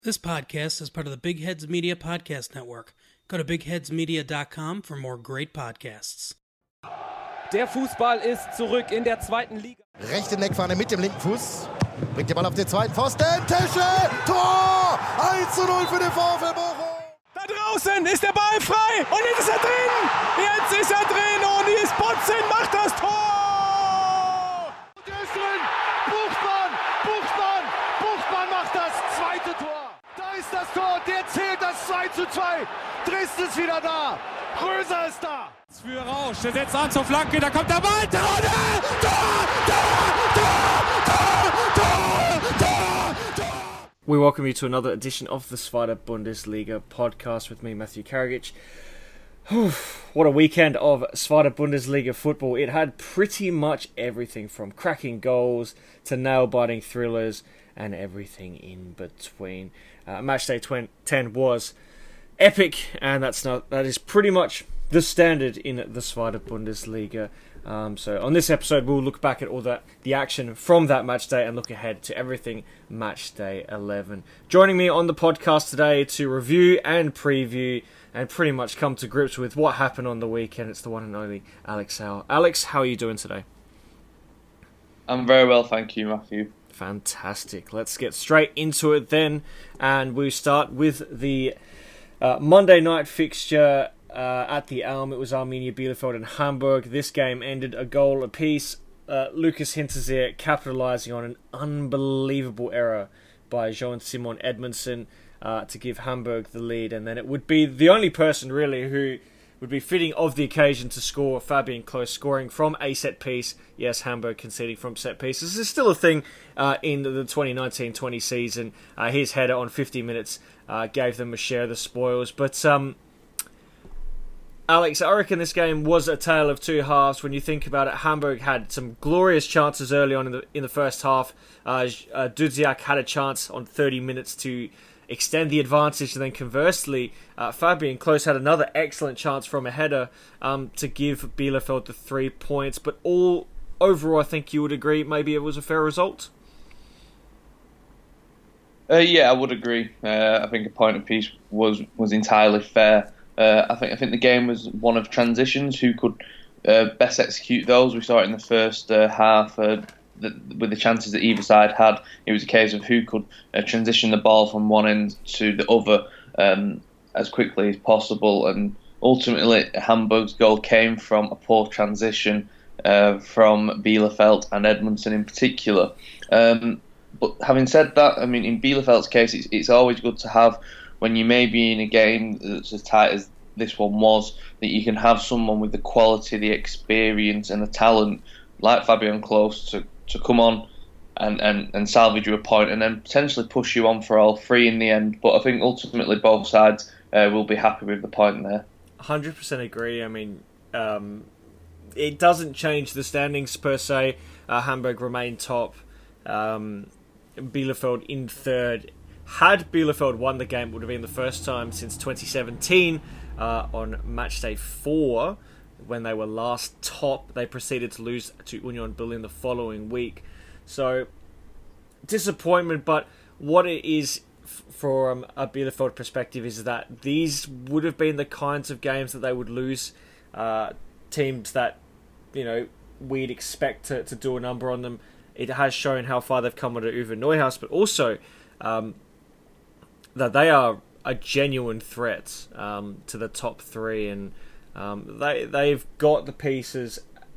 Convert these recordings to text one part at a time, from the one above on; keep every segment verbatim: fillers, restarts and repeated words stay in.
This podcast is part of the Big Heads Media Podcast Network. Go to big heads media dot com for more great podcasts. Der Fußball ist zurück in der zweiten Liga. Rechte Neckfahne mit dem linken Fuß. Bringt den Ball auf den zweiten Pfosten. Tesche! Tor! eins zu null für den VfL Bochum. Da draußen ist der Ball frei. Und jetzt ist er drin. Jetzt ist er drin. Und Nils Botzen macht das Tor. Und er ist drin. Buchmann! Buchmann! Buchmann macht das zweite Tor. Da ist das Tor. Der zählt das zwei zu zwei. Dresden ist wieder da. Größer ist da. Für Rausch. Der setzt an zur Flanke. Da kommt der Ball. Tor! Tor! Tor! Tor! Tor! Tor! Tor! We welcome you to another edition of the Zweite Bundesliga podcast with me, Matthew Karagic. What a weekend of Zweite Bundesliga football. It had pretty much everything from cracking goals to nail-biting thrillers and everything in between. Uh, Matchday ten was epic, and that's not that is pretty much the standard in the Zweite Bundesliga. Um, so on this episode, we'll look back at all that the action from that match day and look ahead to everything match day eleven. Joining me on the podcast today to review and preview and pretty much come to grips with what happened on the weekend, it's the one and only Alex Howe. Alex, how are you doing today? I'm very well, thank you, Matthew. Fantastic. Let's get straight into it then, and we start with the uh, Monday night fixture. Uh, at the Elm, it was Arminia Bielefeld and Hamburg. This game ended a goal apiece. Uh, Lucas Hinterseer capitalising on an unbelievable error by Jean-Simon Edmondson uh, to give Hamburg the lead, and then it would be the only person really who would be fitting of the occasion to score. Fabian Klos scoring from a set piece. Yes, Hamburg conceding from set pieces. This is still a thing uh, in the twenty nineteen twenty season. Uh, his header on fifty minutes uh, gave them a share of the spoils, but um. Alex, I reckon this game was a tale of two halves. When you think about it, Hamburg had some glorious chances early on in the in the first half. Uh, uh, Dudziak had a chance on thirty minutes to extend the advantage, and then conversely, uh, Fabian Klos had another excellent chance from a header um, to give Bielefeld the three points. But all overall, I think you would agree maybe it was a fair result? Uh, yeah, I would agree. Uh, I think a point apiece was was entirely fair. Uh, I think I think the game was one of transitions. Who could uh, best execute those? We saw it in the first uh, half uh, the, with the chances that either side had. It was a case of who could uh, transition the ball from one end to the other um, as quickly as possible. And ultimately, Hamburg's goal came from a poor transition uh, from Bielefeld and Edmondson in particular. Um, but having said that, I mean, in Bielefeld's case, it's, it's always good to have, when you may be in a game that's as tight as this one was, that you can have someone with the quality, the experience and the talent like Fabian Klos to, to come on and, and, and salvage you a point and then potentially push you on for all three in the end. But I think ultimately both sides uh, will be happy with the point there. one hundred percent agree. I mean, um, it doesn't change the standings per se. Uh, Hamburg remain top. Um, Bielefeld in third. Had Bielefeld won the game, it would have been the first time since twenty seventeen uh, on match day four, when they were last top. They proceeded to lose to Union Berlin the following week. So, disappointment, but what it is f- from a Bielefeld perspective is that these would have been the kinds of games that they would lose. Uh, teams that, you know, we'd expect to, to do a number on them. It has shown how far they've come under Uwe Neuhaus, but also Um, that they are a genuine threat um, to the top three, and um, they they've got the pieces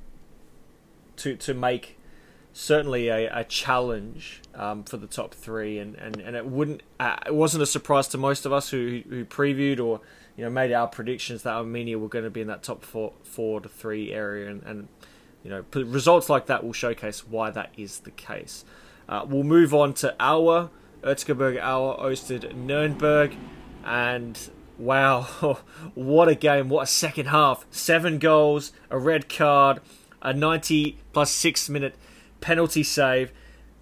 to to make certainly a, a challenge um, for the top three, and, and, and it wouldn't uh, it wasn't a surprise to most of us who who previewed or you know made our predictions that Arminia were going to be in that top four four to three area, and, and you know results like that will showcase why that is the case. Uh, we'll move on to our Erzgebirge Aue hosted Nürnberg, and wow, what a game, what a second half. Seven goals, a red card, a ninety plus six minute penalty save,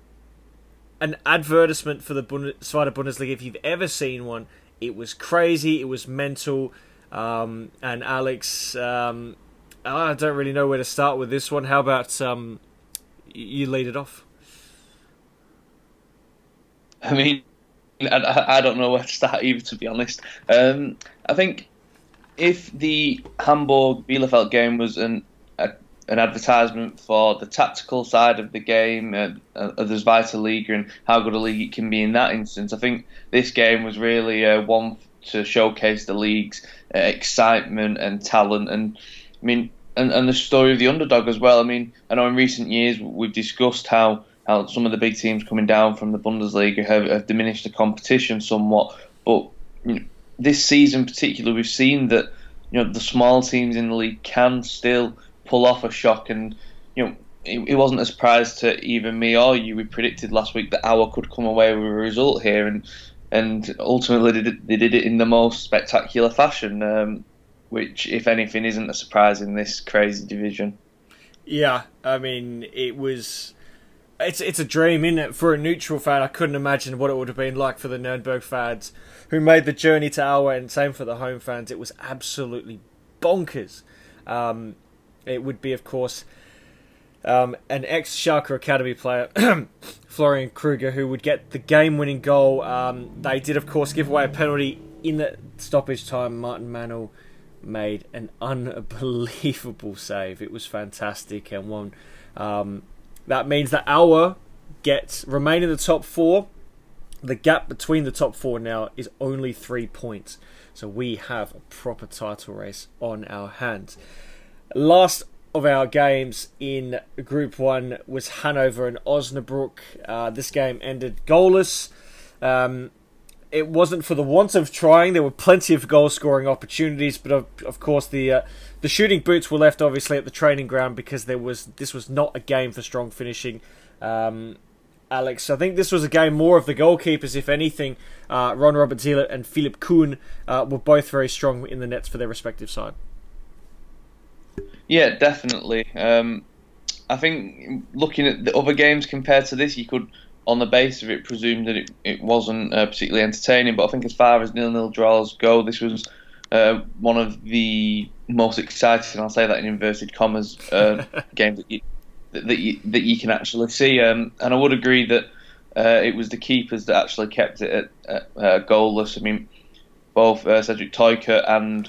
an advertisement for the Bund- Zweite Bundesliga if you've ever seen one. It was crazy, it was mental, um, and Alex, um, I don't really know where to start with this one. How about um, you lead it off? I mean, I, I don't know where to start either, to be honest. Um, I think if the Hamburg-Bielefeld game was an a, an advertisement for the tactical side of the game, uh, of this Zweite Liga and how good a league it can be in that instance, I think this game was really uh, one to showcase the league's uh, excitement and talent, and I mean, and, and the story of the underdog as well. I mean, I know in recent years we've discussed how, how some of the big teams coming down from the Bundesliga have, have diminished the competition somewhat, but you know, this season in particular, we've seen that you know the small teams in the league can still pull off a shock, and you know it, it wasn't a surprise to even me or you. We predicted last week that Auer could come away with a result here, and and ultimately they did, they did it in the most spectacular fashion, um, which, if anything, isn't a surprise in this crazy division. Yeah, I mean, it was. It's it's a dream, isn't it? For a neutral fan, I couldn't imagine what it would have been like for the Nuremberg fans who made the journey to Auer, and same for the home fans. It was absolutely bonkers. Um, it would be, of course, um, an ex-Schalke Academy player, Florian Kruger, who would get the game-winning goal. Um, they did, of course, give away a penalty in the stoppage time. Martin Manuel made an unbelievable save. It was fantastic, and one. Um, That means that Auer gets remain in the top four. The gap between the top four now is only three points. So we have a proper title race on our hands. Last of our games in Group one was Hanover and Osnabrück. Uh, this game ended goalless. Um, it wasn't for the want of trying. There were plenty of goal-scoring opportunities, but of, of course the uh, the shooting boots were left obviously at the training ground because there was this was not a game for strong finishing. Um, Alex, I think this was a game more of the goalkeepers, if anything. Uh, Ron Robert Zieler and Philipp Kuhn uh, were both very strong in the nets for their respective side. Yeah, definitely. Um, I think looking at the other games compared to this, you could, on the base of it, presume that it, it wasn't uh, particularly entertaining. But I think as far as nil-nil draws go, this was uh, one of the most exciting, I'll say that in inverted commas, uh, games that you, that, you, that you can actually see. Um, and I would agree that uh, it was the keepers that actually kept it at, at uh, goalless. I mean, both uh, Cedric Teucher and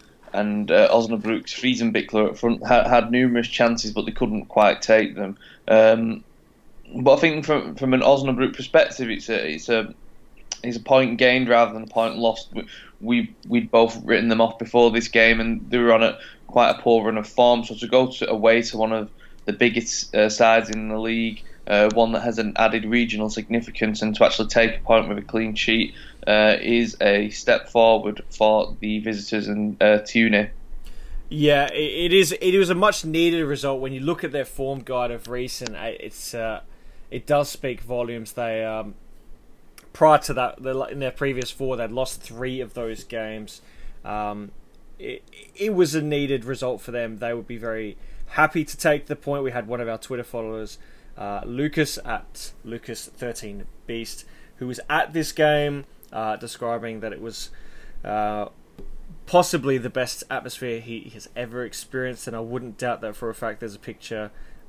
and uh, Osnabrück's Friesenbichler up front had, had numerous chances, but they couldn't quite take them. Um, but I think from from an Osnabrück perspective, it's a it's a it's a point gained rather than a point lost. We we'd both written them off before this game, and they were on a quite a poor run of form. So to go to, away to one of the biggest uh, sides in the league, uh, one that has an added regional significance, and to actually take a point with a clean sheet uh, is a step forward for the visitors in uh, Tunis. Yeah, it, it is. It was a much needed result when you look at their form guide of recent. It's uh, it does speak volumes. They um, prior to that, in their previous four, they'd lost three of those games. Um, it, it was a needed result for them. They would be very happy to take the point. We had one of our Twitter followers, uh, Lucas at Lucas thirteen Beast, who was at this game, uh, describing that it was uh, possibly the best atmosphere he has ever experienced, and I wouldn't doubt that for a fact. There's a picture.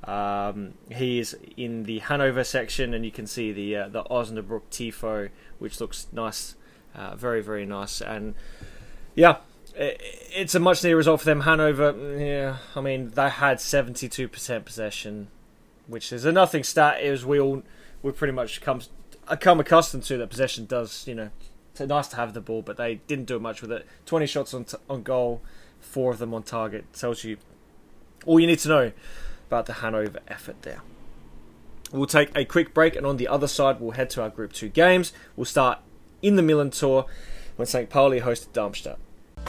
Um, he is in the Hanover section, and you can see the uh, the Osnabrück tifo, which looks nice, uh, very very nice, and yeah. It's a much needed result for them. Hanover, yeah, I mean, they had seventy-two percent possession, which is a nothing stat. As we all, we pretty much come, come accustomed to that possession does, you know, it's nice to have the ball, but they didn't do much with it. twenty shots on t- on goal, four of them on target. Tells you all you need to know about the Hanover effort there. We'll take a quick break, and on the other side, we'll head to our Group two games. We'll start in the Milan Tour when Saint Pauli hosted Darmstadt.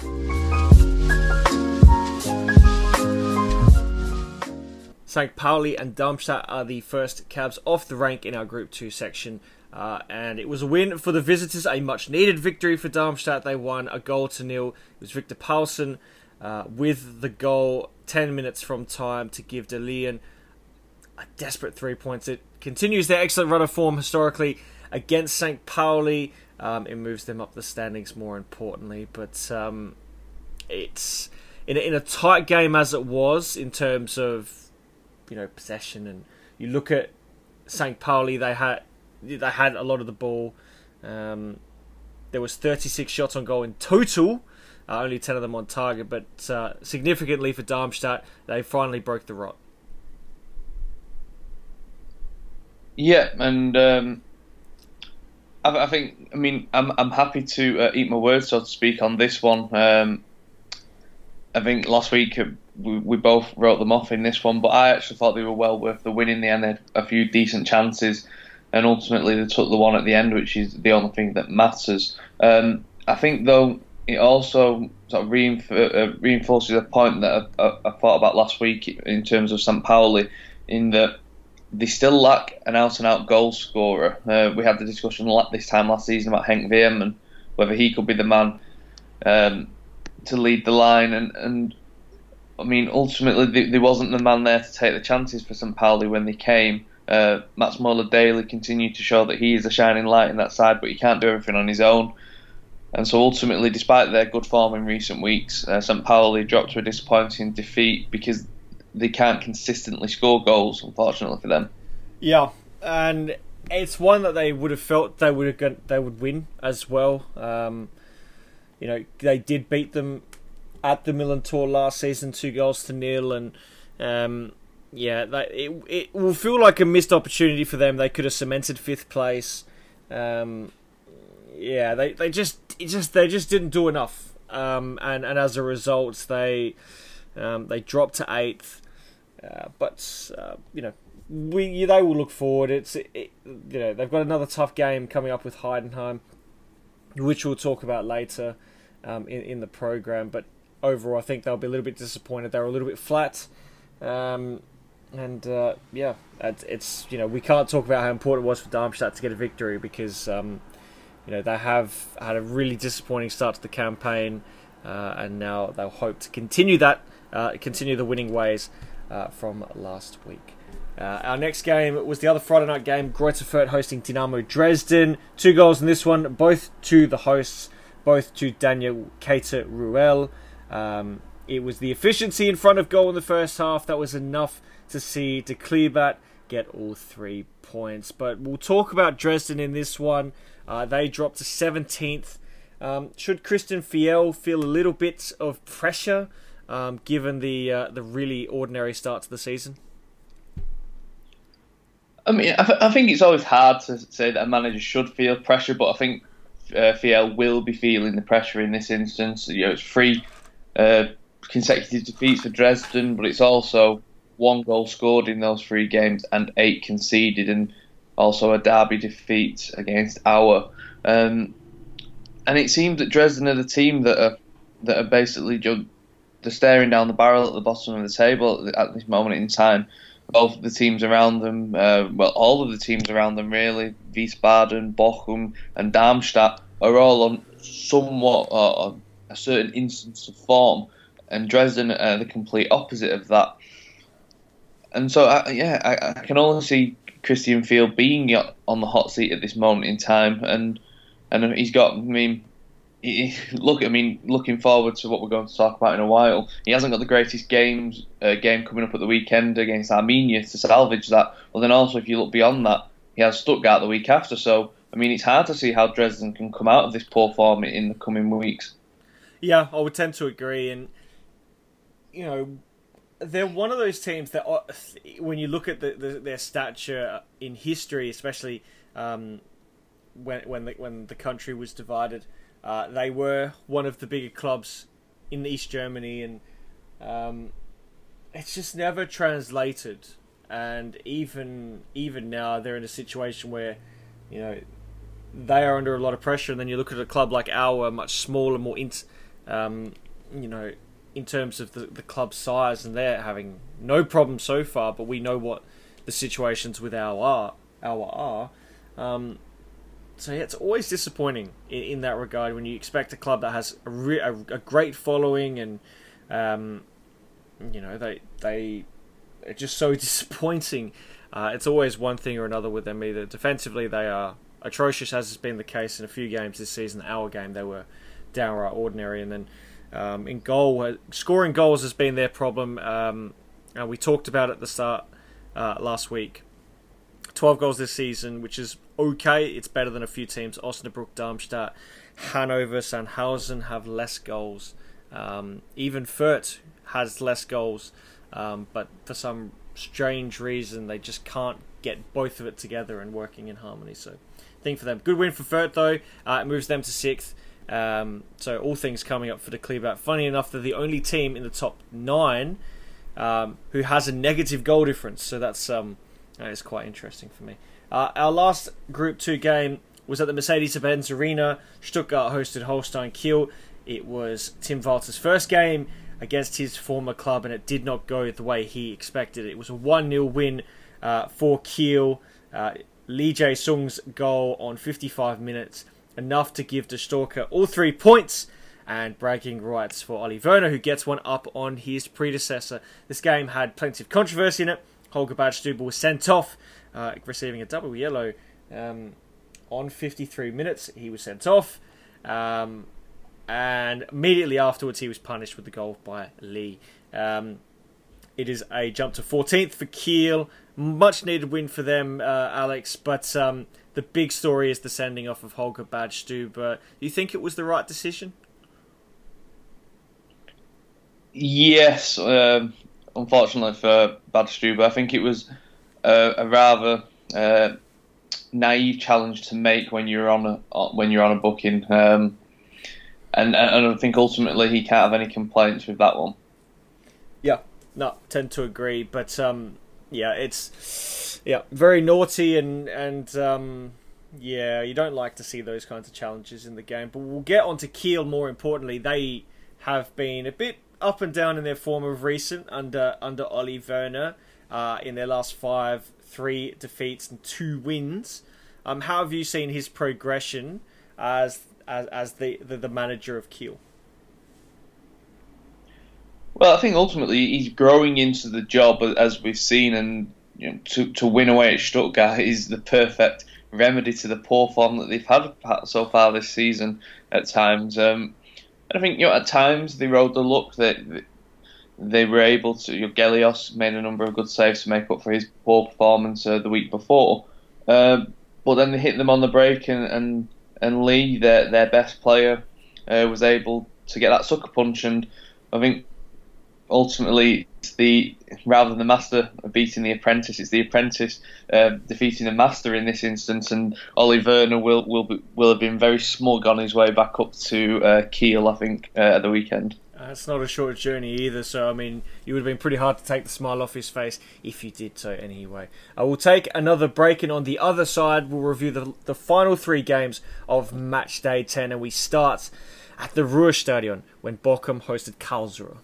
Saint Pauli and Darmstadt are the first cabs off the rank in our Group two section, uh, and it was a win for the visitors, a much needed victory for Darmstadt. They won a goal to nil. It was Victor Paulsen uh, with the goal ten minutes from time to give De Leon a desperate three points. It continues their excellent run of form historically against Saint Pauli. Um, it moves them up the standings, more importantly, but um, it's in a, in a tight game as it was in terms of, you know, possession. And you look at Saint Pauli, they had they had a lot of the ball. Um, there was thirty-six shots on goal in total, uh, only ten of them on target, but uh, significantly for Darmstadt, they finally broke the rot. Yeah, and um, I, I think, I mean, I'm I'm happy to uh, eat my words, so to speak, on this one. Um, I think last week we, we both wrote them off in this one, but I actually thought they were well worth the win in the end. They had a few decent chances, and ultimately they took the one at the end, which is the only thing that matters. Um, I think, though, it also sort of reinf- uh, reinforces a point that I, I, I thought about last week in terms of Saint Pauli, in that they still lack an out-and-out goal scorer. Uh, we had the discussion this time last season about Henk Veerman and whether he could be the man um, to lead the line, and, and I mean, ultimately there wasn't the man there to take the chances for Saint Pauli when they came. Uh, Mats Moller-Daly continued to show that he is a shining light in that side, but he can't do everything on his own. And so ultimately, despite their good form in recent weeks, uh, Saint Pauli dropped to a disappointing defeat because they can't consistently score goals, unfortunately for them. Yeah, and it's one that they would have felt they would have got, they would win as well. Um, you know, they did beat them at the Millantor last season, two goals to nil, and um, yeah, they, it it will feel like a missed opportunity for them. They could have cemented fifth place. Um, yeah, they, they just it just they just didn't do enough, um, and and as a result, they um, they dropped to eighth. Uh, but uh, you know, we they will look forward. It's it, you know they've got another tough game coming up with Heidenheim, which we'll talk about later um, in in the program. But overall, I think they'll be a little bit disappointed. They were a little bit flat, um, and uh, yeah, it's, it's you know we can't talk about how important it was for Darmstadt to get a victory because um, you know they have had a really disappointing start to the campaign, uh, and now they'll hope to continue that, uh, continue the winning ways uh, from last week. Uh, our next game was the other Friday night game, Greuther Fürth hosting Dynamo Dresden. Two goals in this one, both to the hosts, both to Daniel Keita-Ruel. Um, it was the efficiency in front of goal in the first half that was enough to see De Kleeblatt get all three points. But we'll talk about Dresden in this one. Uh, they dropped to seventeenth. Um, should Christian Fiel feel a little bit of pressure um, given the uh, the really ordinary start to the season? I mean, I, th- I think it's always hard to say that a manager should feel pressure, but I think uh, Fiel will be feeling the pressure in this instance. You know, it's three uh, consecutive defeats for Dresden, but it's also one goal scored in those three games and eight conceded, and also a derby defeat against Aue. Um, and it seems that Dresden are the team that are that are basically just they're staring down the barrel at the bottom of the table at this moment in time. Both of the teams around them, uh, well, all of the teams around them really, Wiesbaden, Bochum and Darmstadt are all on somewhat uh, a certain instance of form, and Dresden are the complete opposite of that. And so, I, yeah, I, I can only see Christian Fiel being on the hot seat at this moment in time, and and he's got, I mean, he, look, I mean, looking forward to what we're going to talk about in a while. He hasn't got the greatest games uh, game coming up at the weekend against Arminia to salvage that. Well, then also, if you look beyond that, he has Stuttgart the week after. So, I mean, it's hard to see how Dresden can come out of this poor form in the coming weeks. Yeah, I would tend to agree. And, you know, they're one of those teams that, when you look at the, the, their stature in history, especially um, when when the, when the country was divided, uh, they were one of the bigger clubs in East Germany, and um, it's just never translated. And even even now, they're in a situation where, you know, they are under a lot of pressure. And then you look at a club like Aue, much smaller, more int, um, you know. in terms of the, the club size, and they're having no problem so far, but we know what the situations with our are. Our are. Um, so yeah, it's always disappointing in, in that regard when you expect a club that has a, re- a, a great following, and um, you know they they are just so disappointing. Uh, it's always one thing or another with them. Either defensively they are atrocious, as has been the case in a few games this season. Our game they were downright ordinary, and then Um, in goal, scoring goals has been their problem. Um, and we talked about it at the start uh, last week. twelve goals this season, which is okay. It's better than a few teams. Osnabrück, Darmstadt, Hanover, Sandhausen have less goals. Um, even Fürth has less goals, um, but for some strange reason they just can't get both of it together and working in harmony. So, thing for them. Good win for Fürth though. Uh, it moves them to sixth. Um, so all things coming up for the Kleeblatt. Funny enough, they're the only team in the top nine um, who has a negative goal difference. So that's um, that is quite interesting for me. Uh, our last Group two game was at the Mercedes-Benz Arena. Stuttgart hosted Holstein Kiel. It was Tim Walter's first game against his former club, and it did not go the way he expected. It was a one nil win uh, for Kiel. Uh, Lee Jae-sung's goal on fifty-five minutes, enough to give De Storker all three points, and bragging rights for Olli Werner, who gets one up on his predecessor. This game had plenty of controversy in it. Holger Badstuber was sent off, uh, receiving a double yellow um, on fifty-three minutes. He was sent off, um, and immediately afterwards he was punished with the goal by Lee. Um, it is a jump to fourteenth for Kiel. Much needed win for them, uh, Alex, but um, the big story is the sending off of Holger Badstuber. Do you think it was the right decision? Yes, um, unfortunately for Badstuber, I think it was uh, a rather uh, naive challenge to make when you're on a when you're on a booking, um, and and I think ultimately he can't have any complaints with that one. Yeah, no, tend to agree, but um, yeah, it's yeah very naughty and and um, yeah, you don't like to see those kinds of challenges in the game. But we'll get on to Kiel. More importantly, they have been a bit up and down in their form of recent under under Olli Werner. Uh, in their last five, three defeats and two wins. Um, how have you seen his progression as as as the the, the manager of Kiel? Well, I think ultimately he's growing into the job, as we've seen, and you know, to to win away at Stuttgart is the perfect remedy to the poor form that they've had so far this season. At times, um, I think you know at times they rode the luck that they were able to. You know, Gelios made a number of good saves to make up for his poor performance uh, the week before, uh, but then they hit them on the break, and and, and Lee, their their best player, uh, was able to get that sucker punch, and I think. Ultimately, it's the rather than the master beating the apprentice, it's the apprentice uh, defeating the master in this instance. And Olli Werner will will be, will have been very smug on his way back up to uh, Kiel, I think, uh, at the weekend. Uh, it's not a short journey either, so I mean, it would have been pretty hard to take the smile off his face if you did so anyway. I will take another break, and on the other side, we'll review the the final three games of match day ten, and we start at the Ruhrstadion when Bochum hosted Karlsruhe.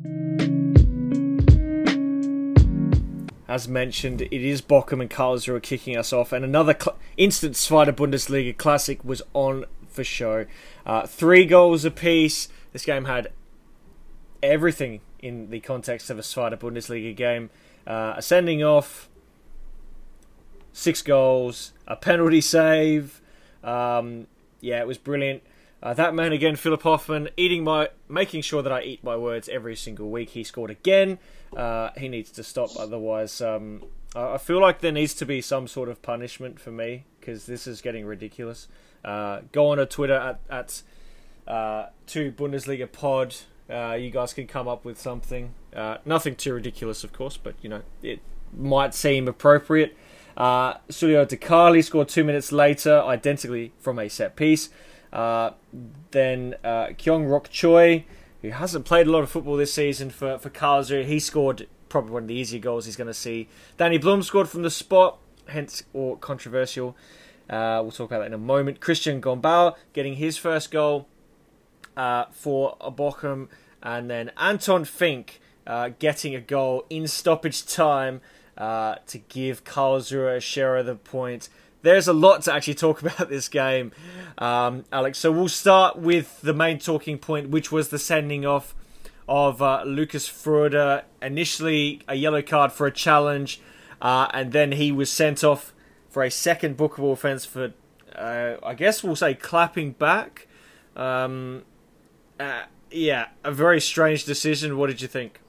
As mentioned, it is Bochum and Karlsruhe kicking us off, and another cl- instant Zweite Bundesliga classic was on for show. Uh, three goals apiece. This game had everything in the context of a Zweite Bundesliga game. Uh, a sending off, six goals, a penalty save. Um, yeah, it was brilliant. Uh, that man again, Philip Hoffmann, eating my, making sure that I eat my words every single week. He scored again. Uh, he needs to stop, otherwise, um, I feel like there needs to be some sort of punishment for me because this is getting ridiculous. Uh, go on to Twitter at at uh, two Bundesliga Pod. Uh, you guys can come up with something. Uh, nothing too ridiculous, of course, but you know it might seem appropriate. Uh, Sulio Dekali scored two minutes later, identically from a set piece. Uh, then uh, Kyung Rok Choi, who hasn't played a lot of football this season for, for Karlsruhe, he scored probably one of the easier goals he's going to see. Danny Blum scored from the spot, hence or controversial. Uh, we'll talk about that in a moment. Christian Gombau getting his first goal uh, for Bochum, and then Anton Fink uh, getting a goal in stoppage time uh, to give Karlsruhe a share of the point. There's a lot to actually talk about this game, um, Alex. So we'll start with the main talking point, which was the sending off of uh, Lucas Fröde. Initially, a yellow card for a challenge, uh, and then he was sent off for a second bookable offence for, uh, I guess we'll say, clapping back. Um, uh, yeah, a very strange decision. What did you think?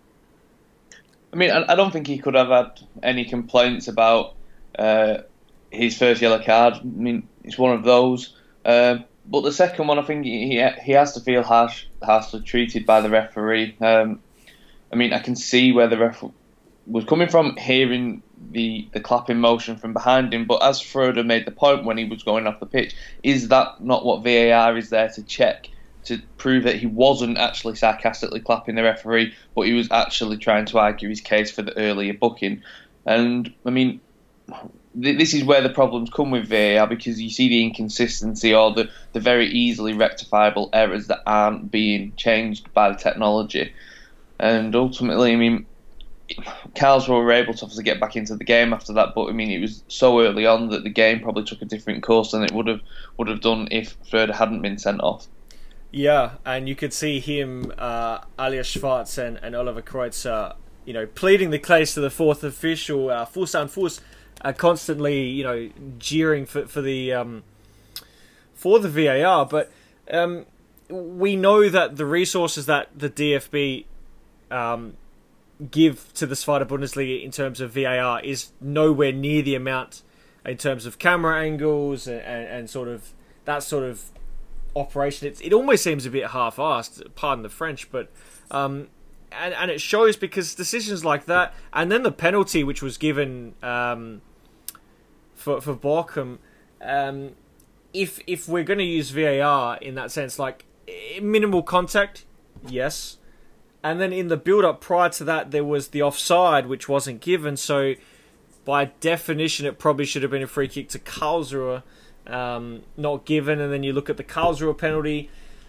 I mean, I, I don't think he could have had any complaints about... Uh, his first yellow card. I mean, it's one of those. Uh, but the second one, I think he he has to feel harsh, harshly treated by the referee. Um, I mean, I can see where the ref was coming from, hearing the, the clapping motion from behind him. But as Frodo made the point when he was going off the pitch, is that not what V A R is there to check? To prove that he wasn't actually sarcastically clapping the referee, but he was actually trying to argue his case for the earlier booking. And, I mean, th- this is where the problems come with V A R, because you see the inconsistency or the, the very easily rectifiable errors that aren't being changed by the technology. And ultimately, I mean, Karlsruhe were able to obviously get back into the game after that, but I mean, it was so early on that the game probably took a different course than it would have would have done if Frodo hadn't been sent off. Yeah, and you could see him, uh, Alias Schwarz and, and Oliver Kreutzer, you know, pleading the case to the fourth official, uh, Fuß an Fuß, uh, constantly, you know, jeering for for the um, for the V A R. But um, we know that the resources that the D F B um, give to the Zweite Bundesliga in terms of V A R is nowhere near the amount in terms of camera angles and, and, and sort of that sort of operation. It's, it almost seems a bit half-assed, pardon the French, but um, and, and it shows because decisions like that, and then the penalty which was given um, for for Bochum, um, if if we're going to use V A R in that sense, like minimal contact, yes, and then in the build-up prior to that there was the offside which wasn't given, so by definition it probably should have been a free kick to Karlsruhe. Um, not given, and then you look at the Karlsruhe penalty,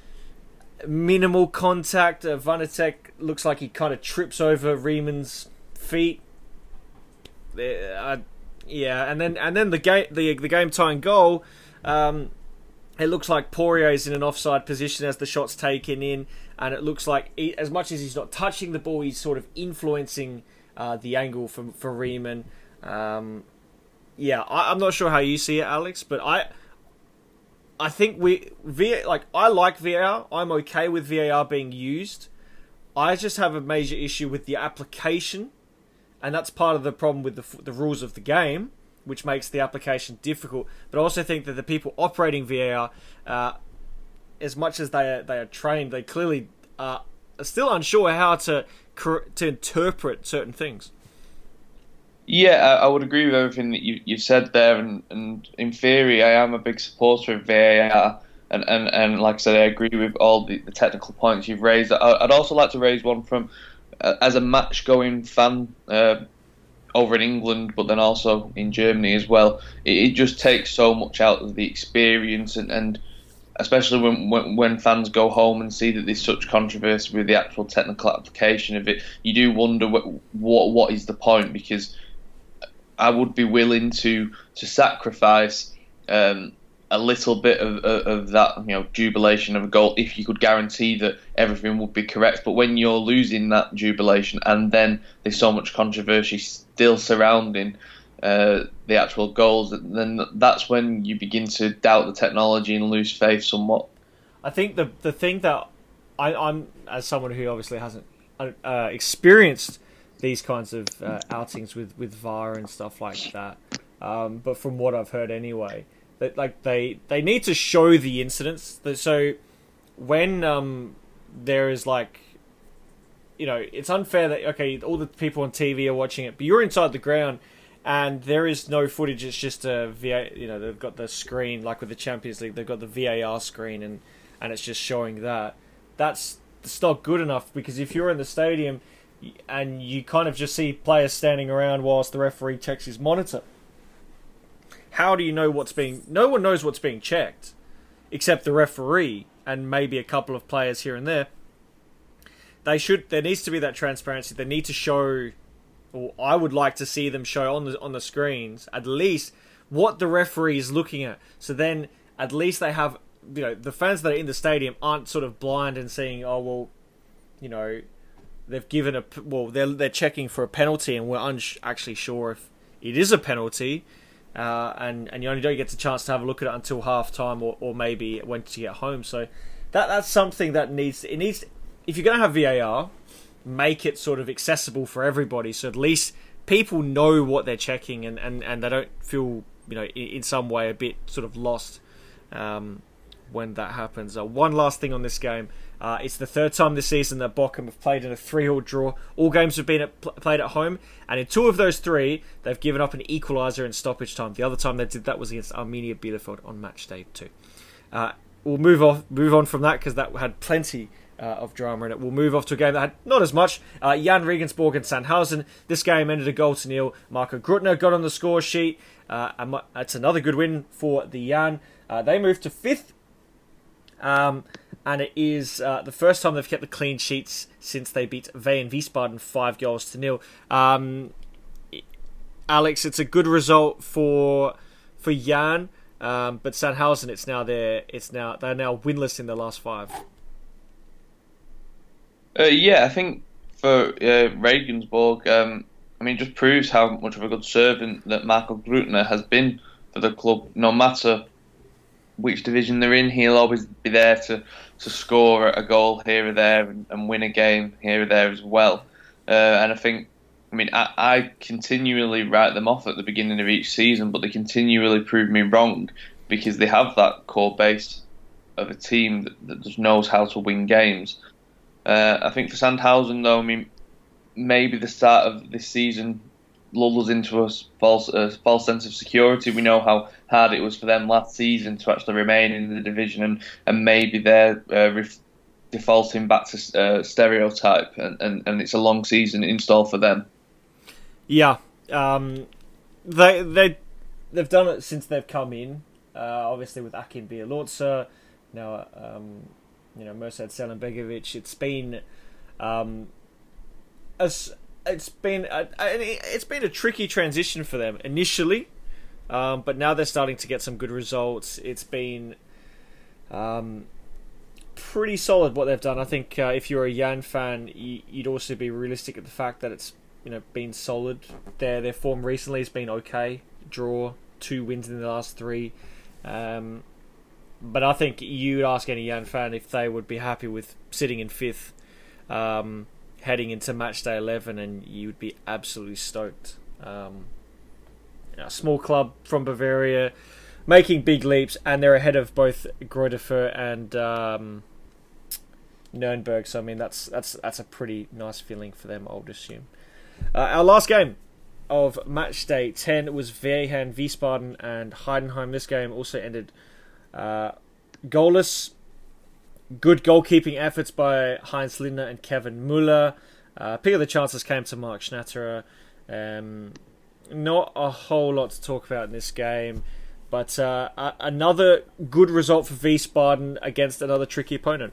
minimal contact. uh, Vanatek looks like he kind of trips over Riemann's feet. Uh, yeah, and then and then the game the the game tying goal. Um, it looks like Poirier's in an offside position as the shot's taken in, and it looks like he, as much as he's not touching the ball, he's sort of influencing uh, the angle for for Riemann. Um, Yeah, I, I'm not sure how you see it, Alex, but I, I think we V like I like V A R. I'm okay with V A R being used. I just have a major issue with the application, and that's part of the problem with the the rules of the game, which makes the application difficult. But I also think that the people operating V A R, uh, as much as they are, they are trained, they clearly uh, are still unsure how to to interpret certain things. Yeah, I, I would agree with everything that you, you said there, and, and in theory, I am a big supporter of V A R, and, and, and like I said, I agree with all the, the technical points you've raised. I, I'd also like to raise one from, uh, as a match-going fan uh, over in England, but then also in Germany as well, it, it just takes so much out of the experience, and, and especially when, when when fans go home and see that there's such controversy with the actual technical application of it, you do wonder what what, what is the point, because I would be willing to to sacrifice um, a little bit of, of, of that, you know, jubilation of a goal if you could guarantee that everything would be correct. But when you're losing that jubilation and then there's so much controversy still surrounding uh, the actual goals, then that's when you begin to doubt the technology and lose faith somewhat. I think the the thing that I, I'm, as someone who obviously hasn't uh, experienced these kinds of uh, outings with, with V A R and stuff like that. Um, but from what I've heard anyway, that like they, they need to show the incidents. So when um, there is like, you know, it's unfair that, okay, all the people on T V are watching it, but you're inside the ground and there is no footage. It's just a V A R, you know, they've got the screen, like with the Champions League, they've got the V A R screen and, and it's just showing that. That's, that's not good enough, because if you're in the stadium and you kind of just see players standing around whilst the referee checks his monitor, how do you know what's being... No one knows what's being checked, except the referee and maybe a couple of players here and there. They should... There needs to be that transparency. They need to show... Or I would like to see them show on the on the screens, at least, what the referee is looking at. So then, at least they have... You know, the fans that are in the stadium aren't sort of blind and saying, oh, well, you know... They've given a well. They're they're checking for a penalty, and we're un- actually sure if it is a penalty, uh, and and you only don't get the chance to have a look at it until half time, or, or maybe when you get home. So that that's something that needs it needs. If you're going to have V A R, make it sort of accessible for everybody, so at least people know what they're checking, and, and, and they don't feel you know, in, in some way a bit sort of lost um, when that happens. Uh, one last thing on this game. Uh, it's the third time this season that Bochum have played in a three-all draw. All games have been at, pl- played at home, and in two of those three, they've given up an equaliser in stoppage time. The other time they did that was against Arminia Bielefeld on match day two. Uh, we'll move off, move on from that because that had plenty uh, of drama in it. We'll move off to a game that had not as much. Uh, Jan Regensburg and Sandhausen. This game ended a goal to nil. Marco Grutner got on the score sheet. Uh, and that's another good win for the Jan. Uh, they moved to fifth. Um, and it is uh, the first time they've kept the clean sheets since they beat Wien Wiesbaden five goals to nil. Um, Alex, it's a good result for for Jan, um, but Sandhausen, it's now there. It's now they're now winless in the last five. Uh, yeah, I think for uh, Regensburg, um, I mean, just proves how much of a good servant that Marco Grutner has been for the club. No matter which division they're in, he'll always be there to, to score a goal here or there and, and win a game here or there as well. Uh, and I think, I mean, I, I continually write them off at the beginning of each season, but they continually prove me wrong because they have that core base of a team that, that just knows how to win games. Uh, I think for Sandhausen, though, I mean, maybe the start of this season lulled us into a false, a false sense of security. We know how hard it was for them last season to actually remain in the division, and, and maybe they're uh, ref- defaulting back to uh, stereotype, and, and, and it's a long season in store for them. Yeah, um, they they they've done it since they've come in. Uh, obviously with Akin Bielorza, now um, you know Mirsad Selimbegovic. It's been um, as It's been a, it's been a tricky transition for them initially, um, but now they're starting to get some good results. It's been um, pretty solid what they've done. I think uh, if you're a Jan fan, you, you'd also be realistic at the fact that it's you know been solid. Their their form recently has been okay. Draw, two wins in the last three. Um, but I think you'd ask any Jan fan if they would be happy with sitting in fifth. Um, heading into match day eleven, and you would be absolutely stoked. Um, you know, a small club from Bavaria, making big leaps, and they're ahead of both Greuther Fürth and um, Nürnberg. So I mean, that's that's that's a pretty nice feeling for them, I would assume. Uh, our last game of match day ten was Wehen Wiesbaden and Heidenheim. This game also ended uh, goalless. Good goalkeeping efforts by Heinz Lindner and Kevin Müller. Uh, pick of the chances came to Mark Schnatterer. Um, not a whole lot to talk about in this game, but uh, a- another good result for Wiesbaden against another tricky opponent.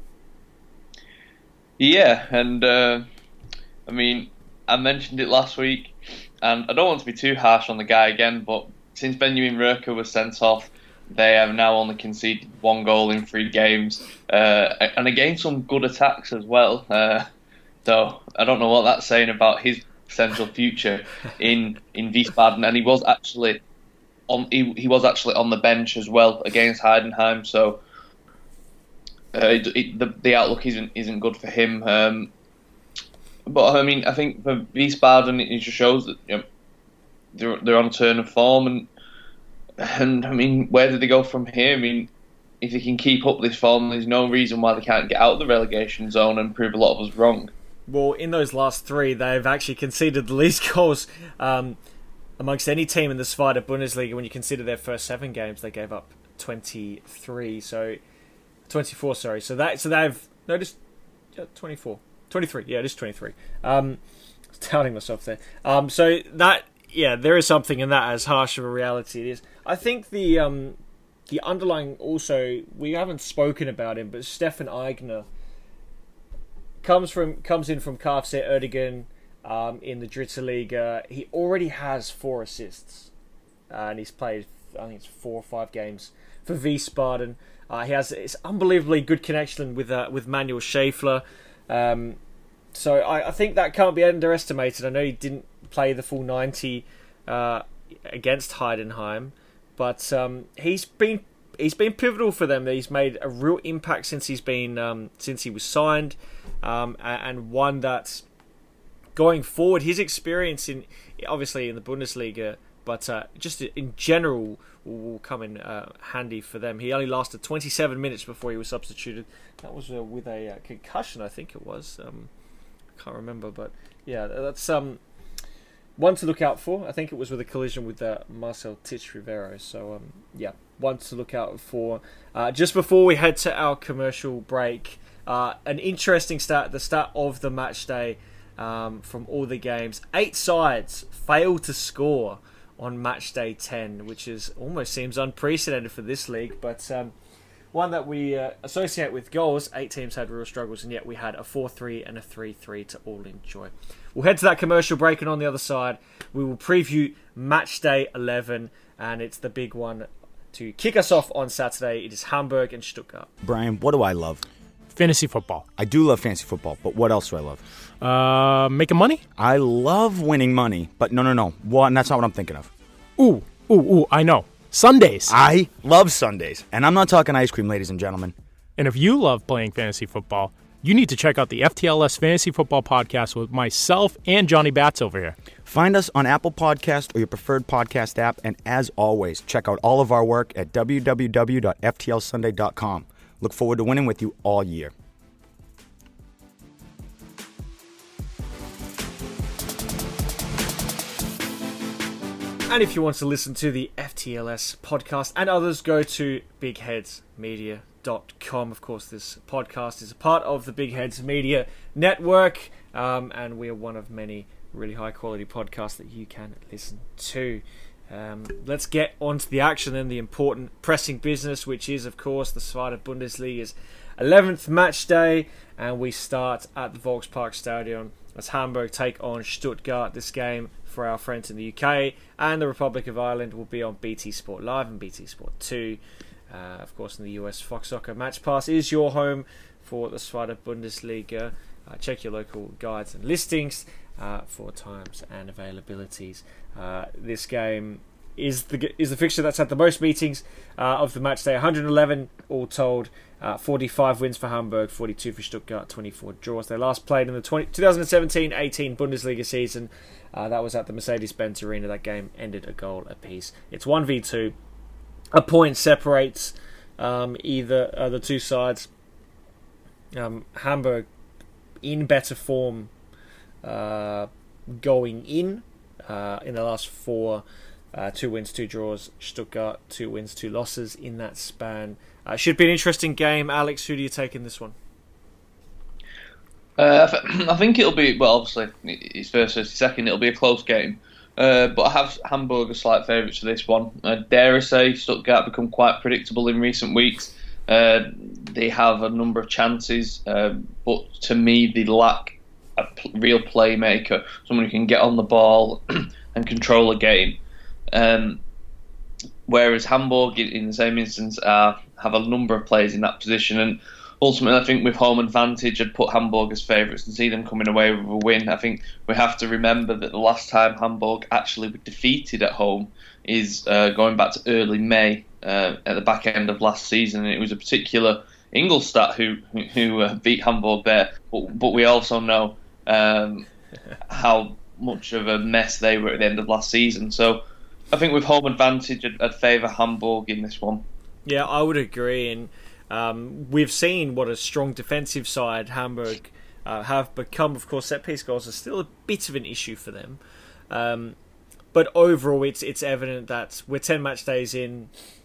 Yeah, and uh, I mean, I mentioned it last week, and I don't want to be too harsh on the guy again, but since Benjamin Röker was sent off, they have now only conceded one goal in three games, uh, and again some good attacks as well. Uh, so I don't know what that's saying about his potential future in in Wiesbaden. And he was actually on he, he was actually on the bench as well against Heidenheim. So uh, it, it, the the outlook isn't isn't good for him. Um, but I mean, I think for Wiesbaden, it just shows that you know, they're they're on a turn of form. And. And, I mean, where do they go from here? I mean, if they can keep up this form, there's no reason why they can't get out of the relegation zone and prove a lot of us wrong. Well, in those last three, they've actually conceded the least goals um, amongst any team in the Zweite Bundesliga. When you consider their first seven games, they gave up twenty-three, so twenty-four, sorry. So that so they've no, just yeah, twenty-four, twenty-three. Yeah, it is twenty-three. Um, doubting myself there. Um, so that. Yeah, there is something in that, as harsh of a reality it is. I think the um, the underlying also, we haven't spoken about him, but Stefan Aigner comes from comes in from K F C Uerdingen um, in the Dritte Liga. He already has four assists, uh, and he's played, I think it's four or five games for Wiesbaden. Uh, he has this unbelievably good connection with uh, with Manuel Schäffler. Um, so I, I think that can't be underestimated. I know he didn't play the full ninety uh, against Heidenheim, but um, he's been he's been pivotal for them. He's made a real impact since he's been um, since he was signed, um, and one that's going forward. His experience in obviously in the Bundesliga but uh, just in general will come in uh, handy for them. He only lasted twenty-seven minutes before he was substituted. That was uh, with a uh, concussion, I think it was. Um, I can't remember, but yeah, that's um, one to look out for. I think it was with a collision with uh, Marcel Titch-Rivero. So um, yeah, one to look out for. Uh, just before we head to our commercial break, uh, an interesting start, the start of the match day um, from all the games. Eight sides failed to score on match day ten, which is almost seems unprecedented for this league, but um, one that we uh, associate with goals. Eight teams had real struggles, and yet we had a four three and a three three to all enjoy. We'll head to that commercial break, and on the other side, we will preview match day eleven, and it's the big one to kick us off on Saturday. It is Hamburg and Stuttgart. Brian, what do I love? Fantasy football. I do love fantasy football, but what else do I love? Uh, making money? I love winning money, but no, no, no. Well, that's not what I'm thinking of. Ooh, ooh, ooh, I know. Sundays. I love Sundays, and I'm not talking ice cream, ladies and gentlemen. And if you love playing fantasy football, you need to check out the F T L S Fantasy Football Podcast with myself and Johnny Bats over here. Find us on Apple Podcast or your preferred podcast app, and as always, check out all of our work at w w w dot f t l sunday dot com. Look forward to winning with you all year. And if you want to listen to the F T L S podcast and others, go to big heads media dot com. Of course, this podcast is a part of the Big Heads Media Network, um, and we are one of many really high-quality podcasts that you can listen to. Um, let's get on to the action and the important pressing business, which is, of course, the Zweite Bundesliga's eleventh match day, and we start at the Volkspark Stadion as Hamburg take on Stuttgart. This game for our friends in the U K and the Republic of Ireland will be on B T Sport Live and B T Sport two. Uh, of course, in the U S, Fox Soccer Match Pass is your home for the Zweite Bundesliga. Uh, check your local guides and listings uh, for times and availabilities. Uh, this game is the is the fixture that's had the most meetings uh, of the match day. one hundred eleven all told. Uh, forty-five wins for Hamburg, forty-two for Stuttgart, twenty-four draws. They last played in the twenty seventeen eighteen Bundesliga season. Uh, that was at the Mercedes-Benz Arena. That game ended a goal apiece. It's one v two. A point separates um, either uh, the two sides. Um, Hamburg in better form uh, going in uh, in the last four. Uh, two wins, two draws. Stuttgart, two wins, two losses in that span. Uh, should be an interesting game. Alex, who do you take in this one? Uh, I think it'll be, well, obviously, it's first versus second. It'll be a close game. Uh, but I have Hamburg a slight favourites for this one. Uh, dare I say, Stuttgart become quite predictable in recent weeks. Uh, they have a number of chances, uh, but to me, they lack a p- real playmaker, someone who can get on the ball and control a game. Um, whereas Hamburg, in the same instance, uh, have a number of players in that position, and ultimately, I think with home advantage, I'd put Hamburg as favourites and see them coming away with a win. I think we have to remember that the last time Hamburg actually were defeated at home is uh, going back to early May uh, at the back end of last season, and it was a particular Ingolstadt who who uh, beat Hamburg there. But, but we also know um, how much of a mess they were at the end of last season. So I think with home advantage, I'd, I'd favour Hamburg in this one. Yeah, I would agree, and um, we've seen what a strong defensive side Hamburg uh, have become. Of course, set-piece goals are still a bit of an issue for them, um, but overall, it's it's evident that we're ten match days in,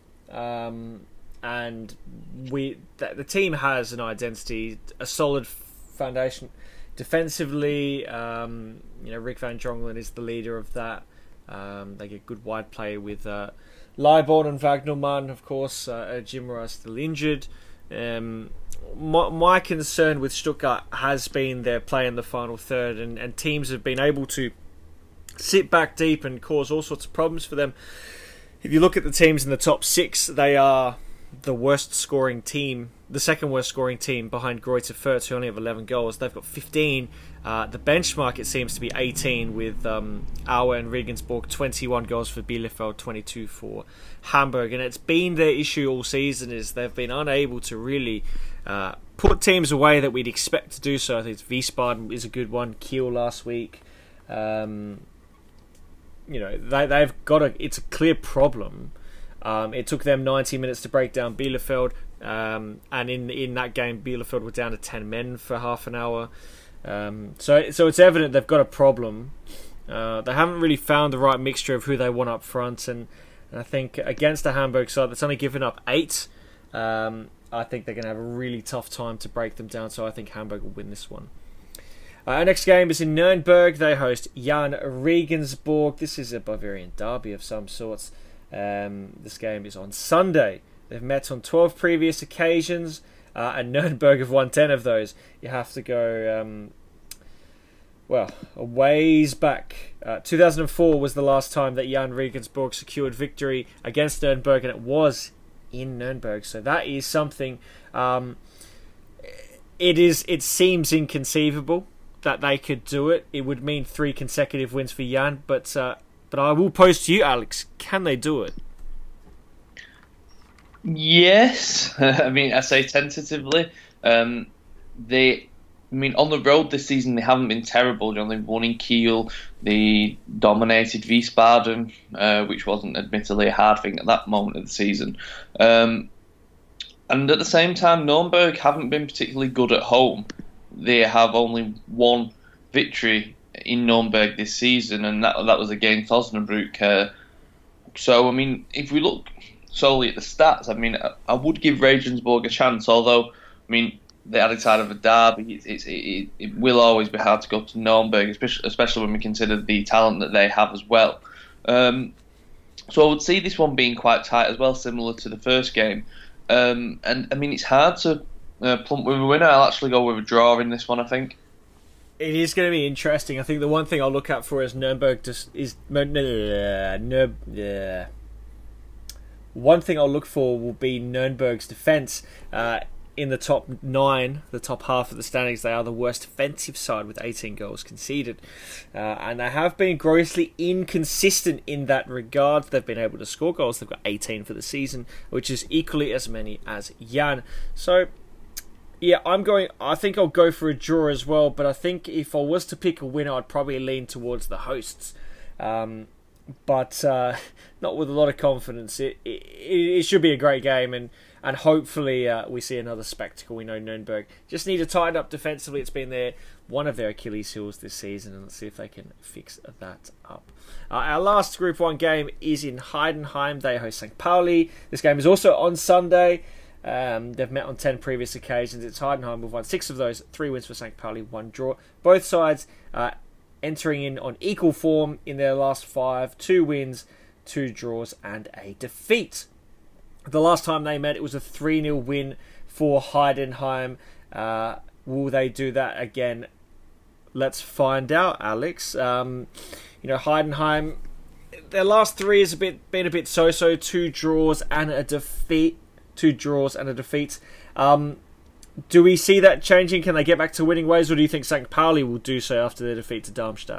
um, and we that the team has an identity, a solid foundation defensively. Um, you know, Rick Van Drongelen is the leader of that. Um, they get good wide play with uh, Leiborn and Wagnermann, of course. Uh, Jimra is still injured. Um, my, my concern with Stuttgart has been their play in the final third, and, and teams have been able to sit back deep and cause all sorts of problems for them. If you look at the teams in the top six, they are the worst scoring team, the second worst scoring team behind Greuther Fürth, who only have eleven goals. They've got fifteen. Uh, the benchmark, it seems to be eighteen, with um, Aue and Regensburg, twenty-one goals for Bielefeld, twenty-two for Hamburg. And it's been their issue all season, is they've been unable to really uh, put teams away that we'd expect to do so. I think Wiesbaden is a good one, Kiel last week. Um, you know, they they've got a. It's a clear problem. Um, it took them ninety minutes to break down Bielefeld, um, and in in that game, Bielefeld were down to ten men for half an hour. Um, so so it's evident they've got a problem. Uh, they haven't really found the right mixture of who they want up front, and, and I think against the Hamburg side that's only given up eight, um, I think they're going to have a really tough time to break them down. So I think Hamburg will win this one. Uh, our next game is in Nuremberg. They host Jan Regensburg. This is a Bavarian derby of some sorts. Um, this game is on Sunday. They've met on twelve previous occasions, uh, and Nuremberg have won ten of those. You have to go, um, well, a ways back. Uh, two thousand four was the last time that Jan Regensburg secured victory against Nuremberg, and it was in Nuremberg. So that is something. Um, it is. It seems inconceivable that they could do it. It would mean three consecutive wins for Jan, but uh, but I will pose to you, Alex, can they do it? Yes. I mean, I say tentatively. Um, they, I mean, on the road this season, they haven't been terrible. You know, they've won in Kiel, they dominated Wiesbaden, uh, which wasn't admittedly a hard thing at that moment of the season. Um, and at the same time, Nuremberg haven't been particularly good at home. They have only one victory in Nuremberg this season, and that that was against Osnabrück. Uh, so, I mean, if we look solely at the stats, I mean, I, I would give Regensburg a chance, although, I mean, the other side of a derby, it's, it's, it, it will always be hard to go to Nuremberg, especially, especially when we consider the talent that they have as well. Um, so I would see this one being quite tight as well, similar to the first game. Um, and, I mean, it's hard to uh, plump with a winner. I'll actually go with a draw in this one, I think. It is going to be interesting. I think the one thing I'll look out for is Nuremberg just is Nuremberg. Yeah. One thing I'll look for will be Nuremberg's defence. Uh, in the top nine, the top half of the standings, they are the worst defensive side with eighteen goals conceded. Uh, and they have been grossly inconsistent in that regard. They've been able to score goals. They've got eighteen for the season, which is equally as many as Jan. So, yeah, I'm going. I think I'll go for a draw as well, but I think if I was to pick a winner, I'd probably lean towards the hosts. Um, but uh, not with a lot of confidence. It, it it should be a great game, and and hopefully uh, we see another spectacle. We know Nuremberg just need to tighten up defensively. It's been their one of their Achilles heels this season, and let's see if they can fix that up. Uh, our last Group One game is in Heidenheim. They host Sankt Pauli. This game is also on Sunday. Um, they've met on ten previous occasions. It's Heidenheim. We've won six of those. Three wins for Sankt Pauli, one draw. Both sides uh, entering in on equal form in their last five. Two wins, two draws, and a defeat. The last time they met, it was a three nil win for Heidenheim. Uh, will they do that again? Let's find out, Alex. Um, you know, Heidenheim, their last three has a bit been a bit so-so. Two draws and a defeat. Two draws and a defeat. Um, do we see that changing? Can they get back to winning ways, or do you think Sankt Pauli will do so after their defeat to Darmstadt?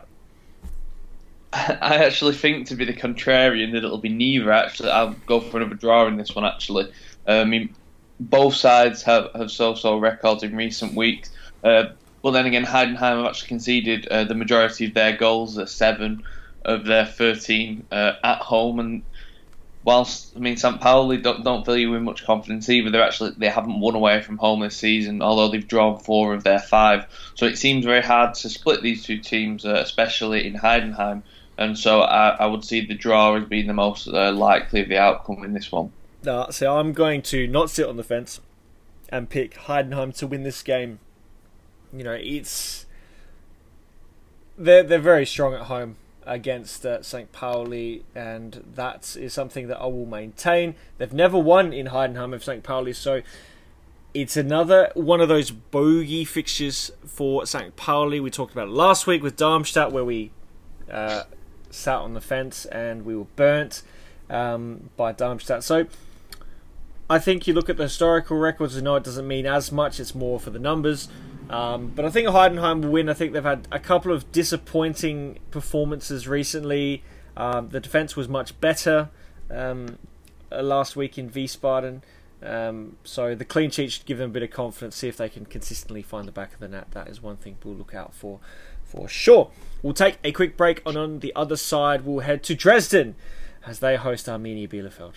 I actually think, to be the contrarian, that it'll be neither. Actually, I'll go for another draw in this one. Actually, uh, I mean, both sides have, have so-so records in recent weeks. Uh, but then again, Heidenheim have actually conceded uh, the majority of their goals, uh, seven of their thirteen uh, at home, and whilst, I mean, Sankt Pauli don't, don't fill you with much confidence either. They're actually they haven't won away from home this season, although they've drawn four of their five. So it seems very hard to split these two teams, uh, especially in Heidenheim. And so I, I would see the draw as being the most uh, likely of the outcome in this one. No, so I'm going to not sit on the fence and pick Heidenheim to win this game. You know, it's they're they're very strong at home against uh, Sankt Pauli, and that is something that I will maintain. They've never won in Heidenheim of Sankt Pauli, so it's another one of those bogey fixtures for Sankt Pauli. We talked about it last week with Darmstadt, where we uh, sat on the fence and we were burnt um, by Darmstadt. So I think you look at the historical records and know it doesn't mean as much. It's more for the numbers. Um, but I think Heidenheim will win. I think they've had a couple of disappointing performances recently. Um, the defence was much better um, last week in Wiesbaden. Um, so the clean sheet should give them a bit of confidence, see if they can consistently find the back of the net. That is one thing we'll look out for for sure. We'll take a quick break, and on the other side, we'll head to Dresden as they host Arminia Bielefeld.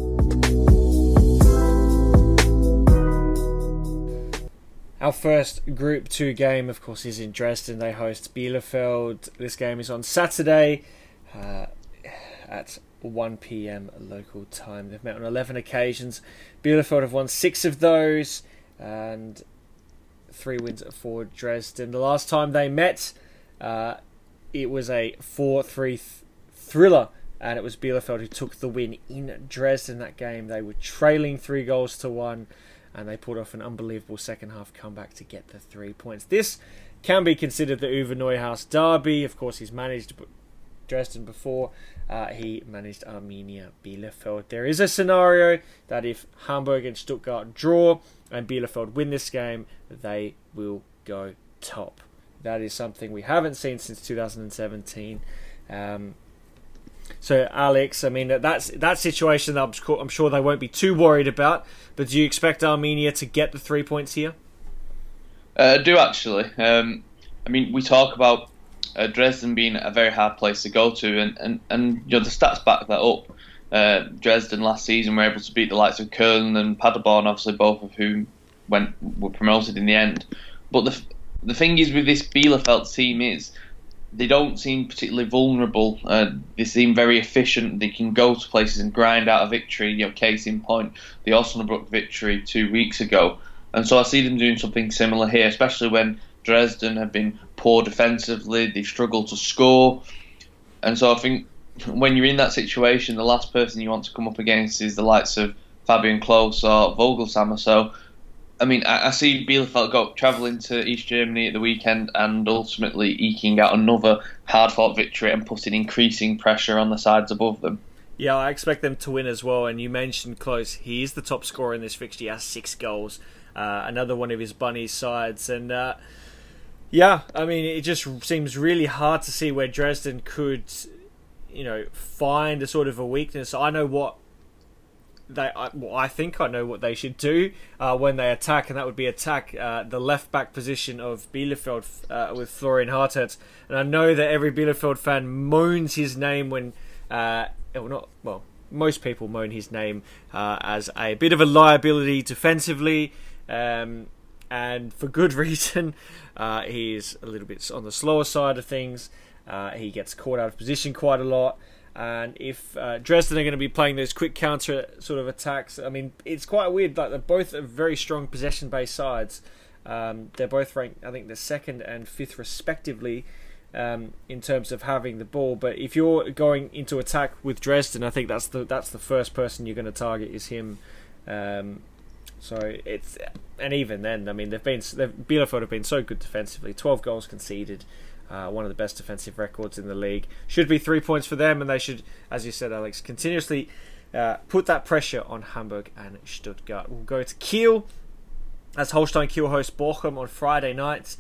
Our first Group two game, of course, is in Dresden. They host Bielefeld. This game is on Saturday uh, at one p.m. local time. They've met on eleven occasions. Bielefeld have won six of those, and three wins for Dresden. The last time they met, uh, it was a four three th- thriller, and it was Bielefeld who took the win in Dresden that game. They were trailing three goals to one, and they pulled off an unbelievable second half comeback to get the three points. This can be considered the Uwe Neuhaus derby. Of course, he's managed Dresden before. Uh, he managed Arminia Bielefeld. There is a scenario that if Hamburg and Stuttgart draw and Bielefeld win this game, they will go top. That is something we haven't seen since two thousand seventeen. Um, so, Alex, I mean, that's that situation I'm, I'm sure they won't be too worried about, but do you expect Arminia to get the three points here? Uh, I do, actually. Um, I mean, we talk about uh, Dresden being a very hard place to go to, and, and, and you know the stats back that up. Uh, Dresden last season were able to beat the likes of Köln and Paderborn, obviously both of whom went were promoted in the end. But the the thing is with this Bielefeld team is they don't seem particularly vulnerable. Uh, they seem very efficient. They can go to places and grind out a victory. You know, case in point, the Osnabrück victory two weeks ago. And so I see them doing something similar here, especially when Dresden have been poor defensively. They've struggled to score. And so I think when you're in that situation, the last person you want to come up against is the likes of Fabian Klos or Vogelsammer. So, I mean, I, I see Bielefeld go travelling to East Germany at the weekend and ultimately eking out another hard-fought victory and putting increasing pressure on the sides above them. Yeah, I expect them to win as well. And you mentioned Klos. He is the top scorer in this fixture. He has six goals. Uh, another one of his bunny sides. And, uh, yeah, I mean, it just seems really hard to see where Dresden could, you know, find a sort of a weakness. I know what they, I, well, I think I know what they should do uh, when they attack, and that would be attack uh, the left back position of Bielefeld uh, with Florian Hartert. And I know that every Bielefeld fan moans his name when, uh, well, not well, most people moan his name uh, as a bit of a liability defensively, um, and for good reason. Uh, he is a little bit on the slower side of things. Uh, he gets caught out of position quite a lot. And if uh, Dresden are going to be playing those quick counter sort of attacks, I mean, it's quite weird. Like, they're both very strong possession-based sides. Um, they're both ranked, I think, the second and fifth respectively um, in terms of having the ball. But if you're going into attack with Dresden, I think that's the that's the first person you're going to target is him. Um, so it's and even then, I mean, they've been they've, Bielefeld have been so good defensively. twelve goals conceded. Uh, one of the best defensive records in the league. Should be three points for them, and they should, as you said, Alex, continuously uh, put that pressure on Hamburg and Stuttgart. We'll go to Kiel, as Holstein Kiel host Bochum on Friday night.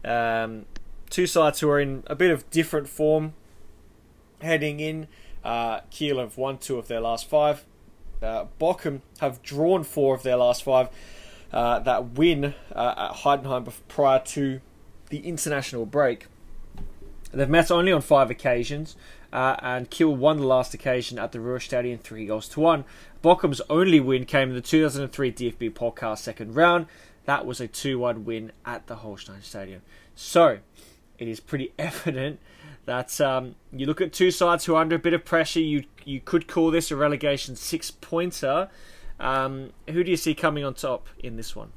Um, two sides who are in a bit of different form heading in. Uh, Kiel have won two of their last five. Uh, Bochum have drawn four of their last five. Uh, that win uh, at Heidenheim prior to the international break. They've met only on five occasions, uh, and Kiel won the last occasion at the Ruhrstadion three goals to one. Bochum's only win came in the two thousand three D F B Pokal second round. That was a two one win at the Holstein Stadium. So, it is pretty evident that um, you look at two sides who are under a bit of pressure. You you could call this a relegation six-pointer. Um, who do you see coming on top in this one?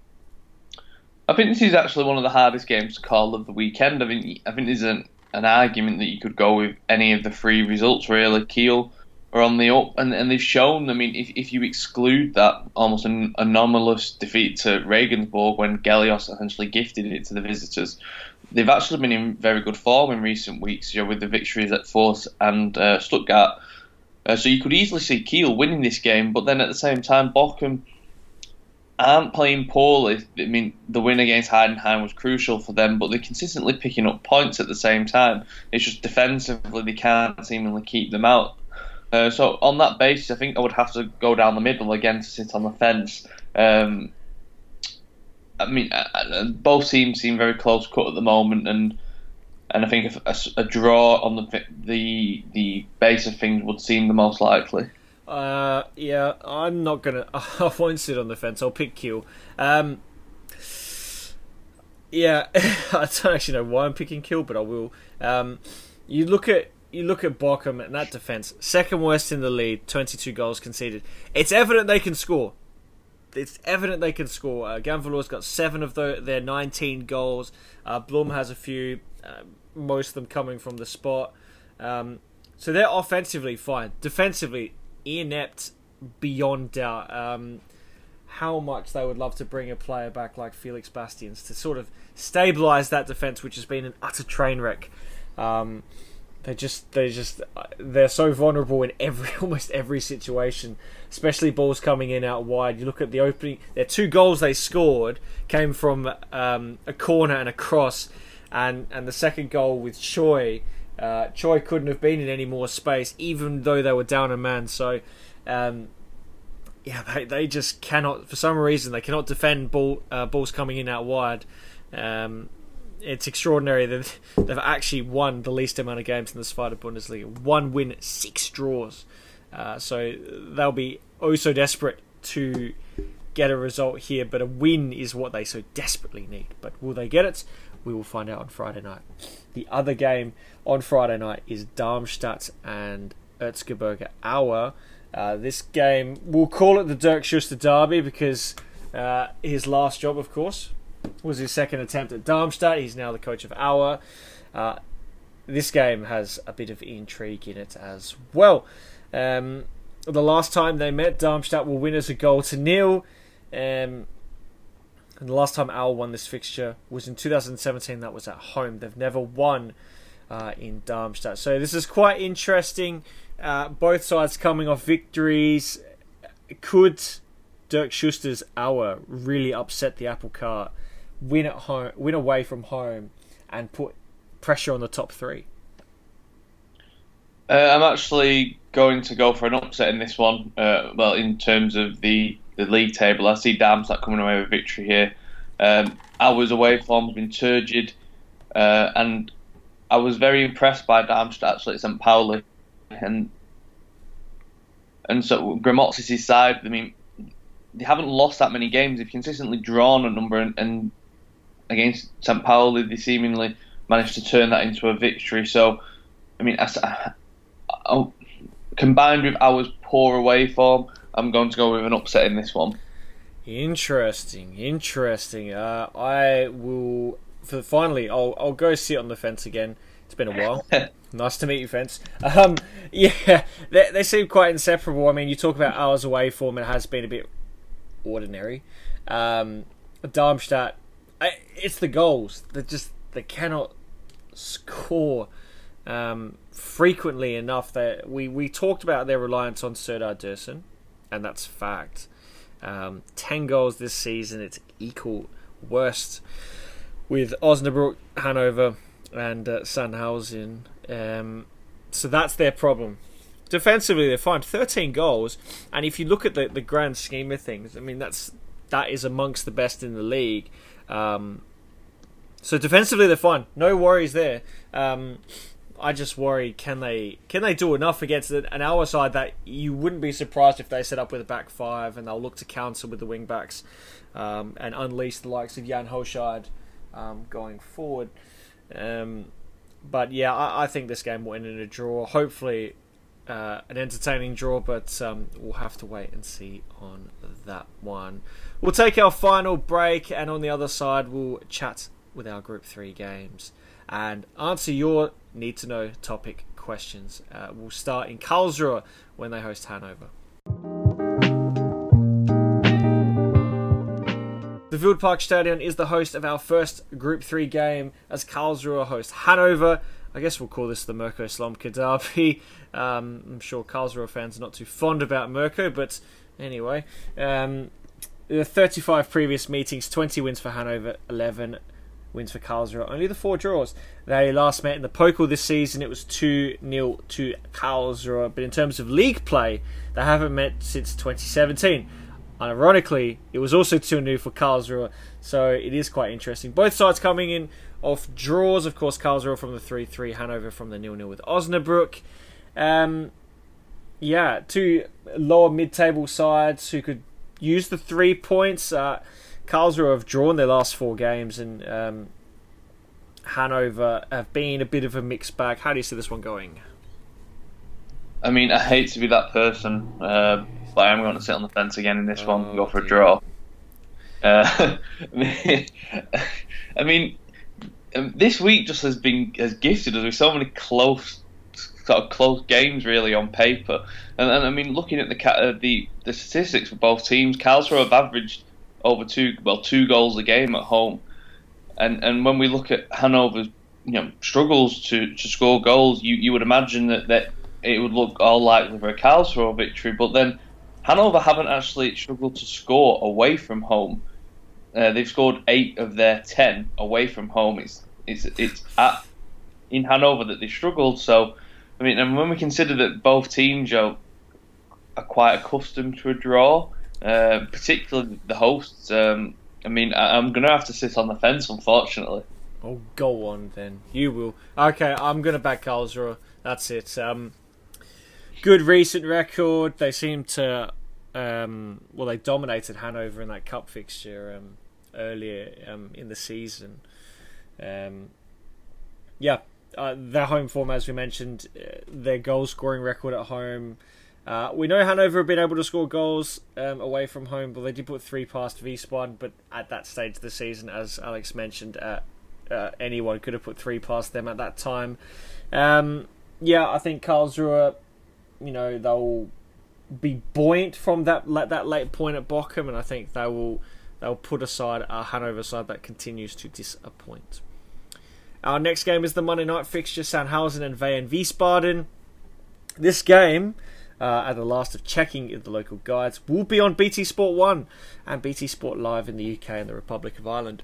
I think this is actually one of the hardest games to call of the weekend. I mean, I think there's an, an argument that you could go with any of the three results, really. Kiel are on the up, and, and they've shown, I mean, if, if you exclude that almost an anomalous defeat to Regensburg when Gelios essentially gifted it to the visitors, they've actually been in very good form in recent weeks, you know, with the victories at Force and uh, Stuttgart. Uh, so you could easily see Kiel winning this game, but then at the same time, Bochum aren't playing poorly. I mean, the win against Heidenheim was crucial for them, but they're consistently picking up points at the same time. It's just defensively they can't seemingly keep them out. Uh, so on that basis, I think I would have to go down the middle again to sit on the fence. Um, I mean, both teams seem very close cut at the moment, and and I think a, a draw on the the the base of things would seem the most likely. Uh, yeah, I'm not gonna. I won't sit on the fence. I'll pick Kiel. Um, yeah, I don't actually know why I'm picking Kiel, but I will. Um, you look at you look at Bochum and that defense, second worst in the league, twenty-two goals conceded. It's evident they can score. It's evident they can score. Uh, Ganvalor's got seven of the, their nineteen goals. Uh, Blum has a few, uh, most of them coming from the spot. Um, so they're offensively fine. Defensively, inept beyond doubt. Um, how much they would love to bring a player back like Felix Bastians to sort of stabilise that defence, which has been an utter train wreck. Um, They just, they just, they're so vulnerable in every, almost every situation, especially balls coming in out wide. You look at the opening, their two goals they scored came from um, a corner and a cross, and, and the second goal with Choi, uh, Choi couldn't have been in any more space, even though they were down a man. So, um, yeah, they, they just cannot, for some reason, they cannot defend ball, uh, balls coming in out wide. Um, It's extraordinary that they've actually won the least amount of games in the Zweite Bundesliga. One win, six draws. Uh, so they'll be oh so desperate to get a result here, but a win is what they so desperately need. But will they get it? We will find out on Friday night. The other game on Friday night is Darmstadt and Erzgebirge Aue. Uh, this game, we'll call it the Dirk Schuster Derby because uh, his last job, of course, was his second attempt at Darmstadt. He's now the coach of Aue. Uh, this game has a bit of intrigue in it as well. Um, the last time they met, Darmstadt were winners a goal to nil. Um, and the last time Aue won this fixture was in two thousand seventeen. That was at home. They've never won uh, in Darmstadt. So this is quite interesting. Uh, both sides coming off victories. Could Dirk Schuster's Aue really upset the apple cart, win at home, win away from home, and put pressure on the top three? Uh, I'm actually going to go for an upset in this one. Uh, well, in terms of the, the league table, I see Darmstadt coming away with victory here. Um, Aue's away form has been turgid, uh, and I was very impressed by Darmstadt actually at Saint Pauli, and and so Gramozis' side. I mean, they haven't lost that many games. They've consistently drawn a number, and, and against Saint Pauli, they seemingly managed to turn that into a victory. So, I mean, I, I, I, combined with Aue's poor away form, I'm going to go with an upset in this one. Interesting, interesting. Uh, I will. For finally, I'll I'll go sit on the fence again. It's been a while. Nice to meet you, fence. Um, yeah, they they seem quite inseparable. I mean, you talk about Aue's away form; it has been a bit ordinary. Um, Darmstadt, I, it's the goals. They just they cannot score um, frequently enough. That we we talked about their reliance on Serdar Dursun, and that's fact. Um, ten goals this season. It's equal worst with Osnabrück, Hanover, and uh, Sandhausen. Um, so that's their problem. Defensively, they're fine. thirteen goals, and if you look at the, the grand scheme of things, I mean that's that is amongst the best in the league. Um, so defensively, they're fine. No worries there. Um, I just worry, can they can they do enough against an Aue side that you wouldn't be surprised if they set up with a back five and they'll look to counter with the wing backs um, and unleash the likes of Jan Hoscheid um, going forward. Um, but yeah, I, I think this game will end in a draw. Hopefully uh, an entertaining draw, but um, we'll have to wait and see on that one. We'll take our final break, and on the other side we'll chat with our Group three games and answer your need-to-know topic questions. Uh, we'll start in Karlsruhe when they host Hanover. The Wildparkstadion is the host of our first Group three game as Karlsruhe host Hanover. I guess we'll call this the Mirko Slomka derby. Um, I'm sure Karlsruhe fans are not too fond about Mirko, but anyway. Um, the thirty-five previous meetings, twenty wins for Hanover, eleven wins for Karlsruhe. Only the four draws. They last met in the Pokal this season. It was two nil to Karlsruhe. But in terms of league play, they haven't met since twenty seventeen. Ironically, it was also two nil for Karlsruhe, so it is quite interesting. Both sides coming in off draws. Of course, Karlsruhe from the three three, Hanover from the nil nil with Osnabrück. Um, yeah, two lower mid-table sides who could use the three points. Uh, Karlsruhe have drawn their last four games, and um, Hanover have been a bit of a mixed bag. How do you see this one going? I mean, I hate to be that person, uh, but I am going to sit on the fence again in this oh, one and go for a draw. Uh, I mean, this week just has been has gifted us with so many close, sort of close games, really, on paper. And, and I mean, looking at the uh, the the statistics for both teams, Karlsruhe have averaged over two well two goals a game at home, and and when we look at Hanover's you know struggles to, to score goals, you, you would imagine that, that it would look all likely for a Karlsruhe victory, but then Hanover haven't actually struggled to score away from home. Uh, they've scored eight of their ten away from home. It's it's it's at in Hanover that they struggled. So, I mean, and when we consider that both teams are, are quite accustomed to a draw, uh, particularly the hosts, um, I mean, I, I'm going to have to sit on the fence, unfortunately. Oh, go on then. You will. Okay, I'm going to back Karlsruhe. That's it. Um, good recent record. They seem to, um, well, they dominated Hanover in that cup fixture um, earlier um, in the season. Um, yeah, uh, their home form, as we mentioned, uh, their goal scoring record at home. Uh, we know Hanover have been able to score goals um, away from home, but they did put three past Wiesbaden. But at that stage of the season, as Alex mentioned, uh, uh, anyone could have put three past them at that time. Um, yeah, I think Karlsruhe, you know, they'll be buoyant from that that late point at Bochum, and I think they will they'll put aside a Hanover side that continues to disappoint. Our next game is the Monday night fixture, Sandhausen and Wien Wiesbaden. This game, uh, at the last of checking in the local guides, will be on B T Sport one and B T Sport Live in the U K and the Republic of Ireland.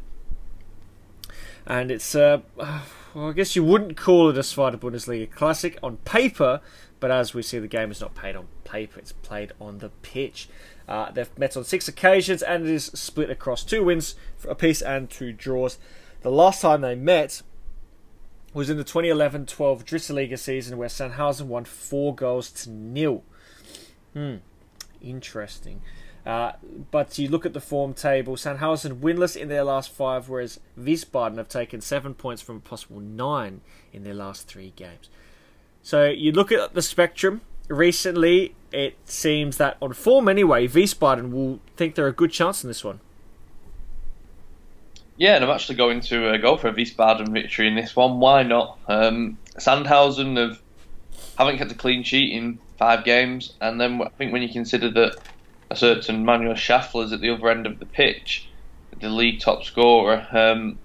And it's, uh, well, I guess you wouldn't call it a Zweite Bundesliga classic on paper, but as we see, the game is not played on paper, it's played on the pitch. Uh, they've met on six occasions, and it is split across two wins for a piece and two draws. The last time they met was in the twenty eleven twelve Drittliga season, where Sandhausen won four goals to nil. Hmm, interesting. Uh, but you look at the form table, Sandhausen winless in their last five, whereas Wiesbaden have taken seven points from a possible nine in their last three games. So you look at the spectrum. Recently, it seems that on form anyway, Wiesbaden will think they're a good chance in this one. Yeah, and I'm actually going to uh, go for a Wiesbaden victory in this one. Why not? Um, Sandhausen have, haven't kept a clean sheet in five games, and then I think when you consider that a certain Manuel Schaffler is at the other end of the pitch, the league top scorer, um,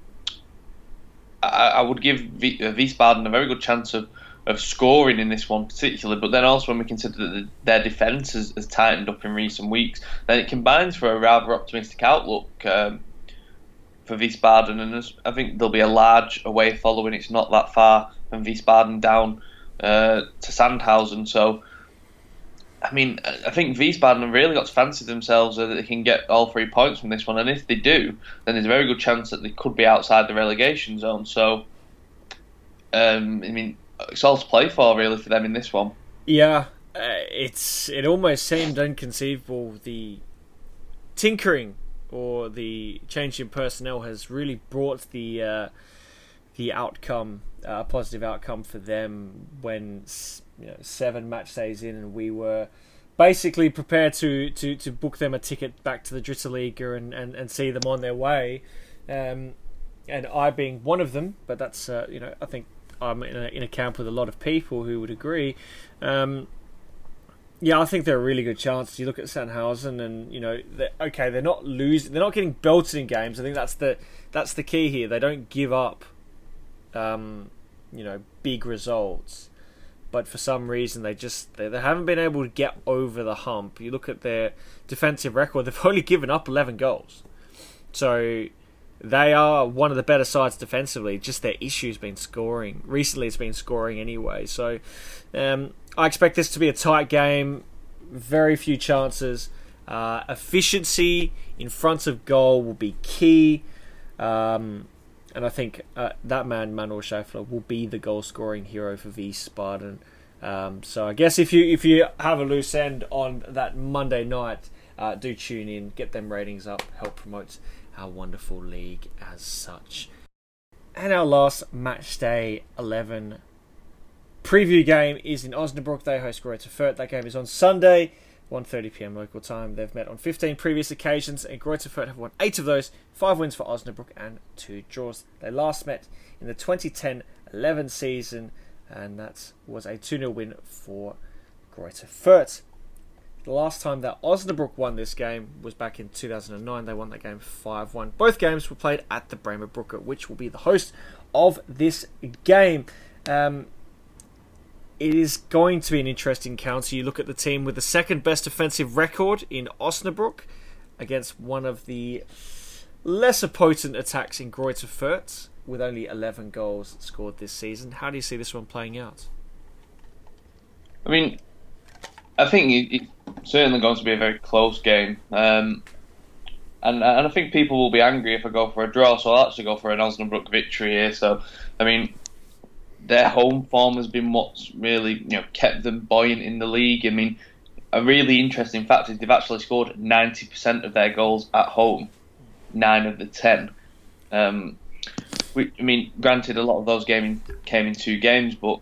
I, I would give v- Wiesbaden a very good chance of of scoring in this one particularly, but then also when we consider that the, their defence has, has tightened up in recent weeks, then it combines for a rather optimistic outlook um, for Wiesbaden, and I think there'll be a large away following. It's not that far from Wiesbaden down uh, to Sandhausen, so I mean, I think Wiesbaden have really got to fancy themselves that they can get all three points from this one, and if they do, then there's a very good chance that they could be outside the relegation zone. So, um, I mean, it's all to play for, really, for them in this one. Yeah, uh, it's it almost seemed inconceivable. The tinkering or the change in personnel has really brought the uh, the outcome, a uh, positive outcome for them when, you know, seven match days in, and we were basically prepared to, to, to book them a ticket back to the Drittliga and, and, and see them on their way. Um, and I being one of them, but that's uh, you know I think. I'm in a, in a camp with a lot of people who would agree. Um, yeah, I think they're a really good chance. You look at Sandhausen, and you know, they're, okay, they're not losing, they're not getting belted in games. I think that's the that's the key here. They don't give up, um, you know, big results, but for some reason they just they, they haven't been able to get over the hump. You look at their defensive record; they've only given up eleven goals. So they are one of the better sides defensively. Just their issue's been scoring. Recently it's been scoring anyway. So um, I expect this to be a tight game. Very few chances. Uh, efficiency in front of goal will be key. Um, and I think uh, that man, Manuel Schäffler, will be the goal-scoring hero for Wiesbaden. Um, so I guess if you if you have a loose end on that Monday night, uh, do tune in, get them ratings up, help promote our wonderful league as such. And our last match day eleven preview game is in Osnabrück. They host Greuther Fürth. That game is on Sunday, one thirty p.m. local time. They've met on fifteen previous occasions, and Greuther Fürth have won eight of those, five wins for Osnabrück and two draws. They last met in the twenty ten eleven season, and that was a two nil win for Greuther Fürth. The last time that Osnabrück won this game was back in two thousand nine. They won that game five one. Both games were played at the Bremer Brücke, which will be the host of this game. Um, it is going to be an interesting counter. You look at the team with the second best offensive record in Osnabrück against one of the lesser potent attacks in Greuther Fürth, with only eleven goals scored this season. How do you see this one playing out? I mean, I think it, it's certainly going to be a very close game. Um, and, and I think people will be angry if I go for a draw, so I'll actually go for an Osnabrück victory here. So, I mean, their home form has been what's really, you know, kept them buoyant in the league. I mean, a really interesting fact is they've actually scored ninety percent of their goals at home, nine of the ten. Um, we, I mean, granted, a lot of those games came in two games, but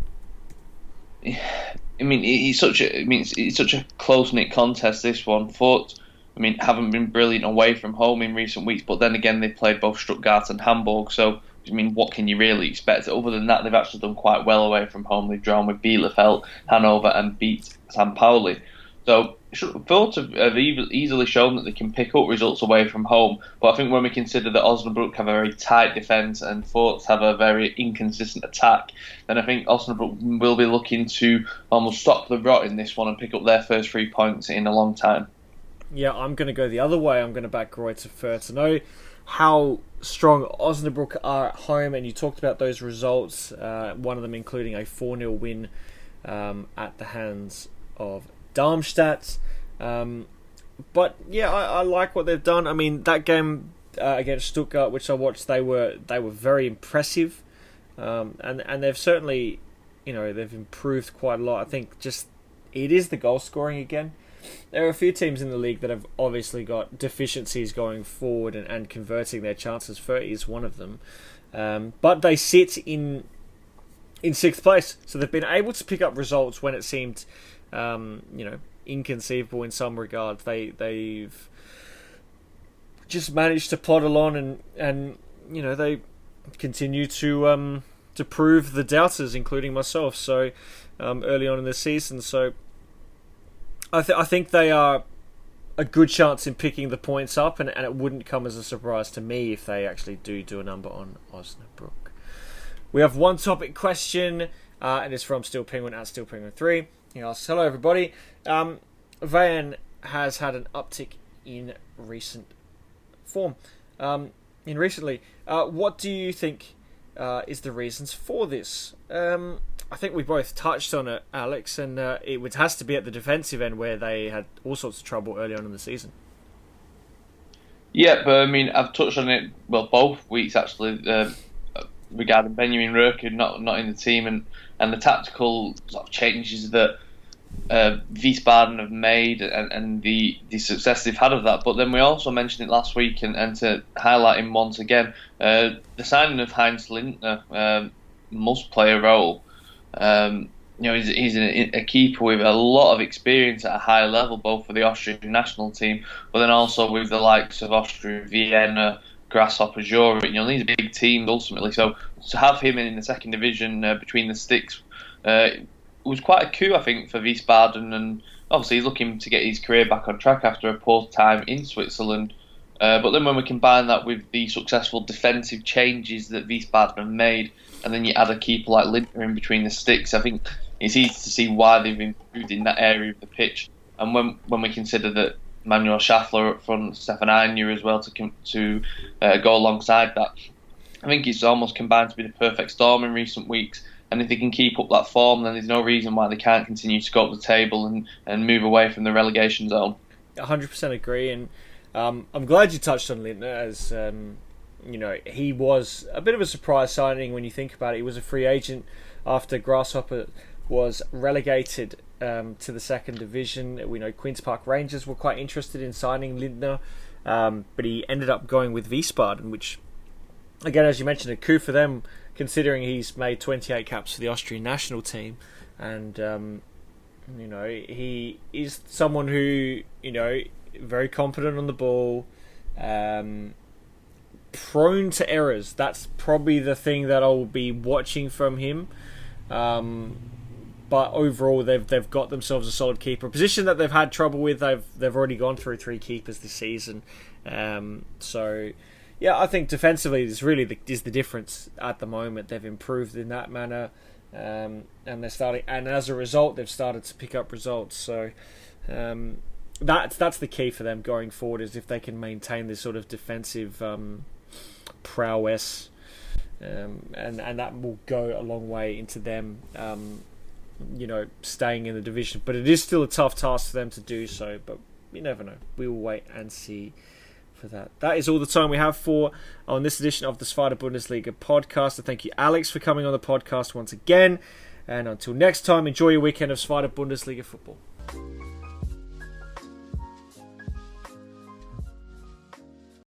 I mean, it's such a, I mean, it's, it's such a close-knit contest, this one. Fürth, I mean, haven't been brilliant away from home in recent weeks, but then again, they played both Stuttgart and Hamburg, so, I mean, what can you really expect? Other than that, they've actually done quite well away from home. They've drawn with Bielefeld, Hanover, and beat San Pauli. So, Fürth have, have easily shown that they can pick up results away from home, but I think when we consider that Osnabrück have a very tight defence and Fürth have a very inconsistent attack, then I think Osnabrück will be looking to almost stop the rot in this one and pick up their first three points in a long time. Yeah, I'm going to go the other way. I'm going to back Greuther Fürth. I know how strong Osnabrück are at home, and you talked about those results, uh, one of them including a four nil win um, at the hands of Darmstadt. Um, but yeah, I, I like what they've done. I mean, that game uh, against Stuttgart, which I watched, they were they were very impressive, um, and and they've certainly, you know, they've improved quite a lot. I think just it is the goal scoring again. There are a few teams in the league that have obviously got deficiencies going forward and, and converting their chances. Fürth is one of them, um, but they sit in in sixth place, so they've been able to pick up results when it seemed, um, you know, inconceivable in some regards. They they've just managed to plod along, and and you know, they continue to um to prove the doubters, including myself. So um, early on in the season, so I th- I think they are a good chance in picking the points up, and, and it wouldn't come as a surprise to me if they actually do do a number on Osnabrück. We have one topic question, uh, and it's from Steel Penguin at Steel Penguin three. He asks, hello everybody. Um, Van has had an uptick in recent form. Um, in recently, uh, what do you think uh, is the reasons for this? Um, I think we both touched on it, Alex, and uh, it would, has to be at the defensive end where they had all sorts of trouble early on in the season. Yeah, but I mean, I've touched on it, well, both weeks actually, uh, regarding Benjamin Röhrke not not in the team, and, and the tactical sort of changes that uh, Wiesbaden have made, and, and the, the success they've had of that. But then we also mentioned it last week, and, and to highlight him once again, uh, the signing of Heinz Lindner uh, must play a role. Um, you know, he's, he's a, a keeper with a lot of experience at a high level, both for the Austrian national team, but then also with the likes of Austria, Vienna, Grasshopper, Zurich. You know, these are big teams ultimately. So to have him in the second division uh, between the sticks uh, was quite a coup, I think, for Wiesbaden. And obviously he's looking to get his career back on track after a poor time in Switzerland. Uh, but then when we combine that with the successful defensive changes that Wiesbaden have made, and then you add a keeper like Lindner in between the sticks, I think it's easy to see why they've improved in that area of the pitch. And when when we consider that Manuel Schäffler up front, Stefan Aigner as well to to uh, go alongside that, I think it's almost combined to be the perfect storm in recent weeks. And if they can keep up that form, then there's no reason why they can't continue to go up the table and, and move away from the relegation zone. one hundred percent agree, and um, I'm glad you touched on Lindner, as um, you know, he was a bit of a surprise signing when you think about it. He was a free agent after Grasshopper was relegated um, to the second division. We know Queen's Park Rangers were quite interested in signing Lindner, um, but he ended up going with Wiesbaden, which, again, as you mentioned, a coup for them, considering he's made twenty-eight caps for the Austrian national team. And, um, you know, he is someone who, you know, very confident on the ball, um, prone to errors. That's probably the thing that I'll be watching from him. Um, but overall, they've they've got themselves a solid keeper. A position that they've had trouble with. They've they've already gone through three keepers this season. Um, so, yeah, I think defensively is really the, is the difference at the moment. They've improved in that manner. Um, and they're starting, and as a result, they've started to pick up results. So um, that's that's the key for them going forward, is if they can maintain this sort of defensive um, prowess, um, and and that will go a long way into them, um, you know, staying in the division. But it is still a tough task for them to do so. But you never know. We will wait and see for that. That is all the time we have for on this edition of the Zweite Bundesliga podcast. I thank you, Alex, for coming on the podcast once again. And until next time, enjoy your weekend of Zweite Bundesliga football.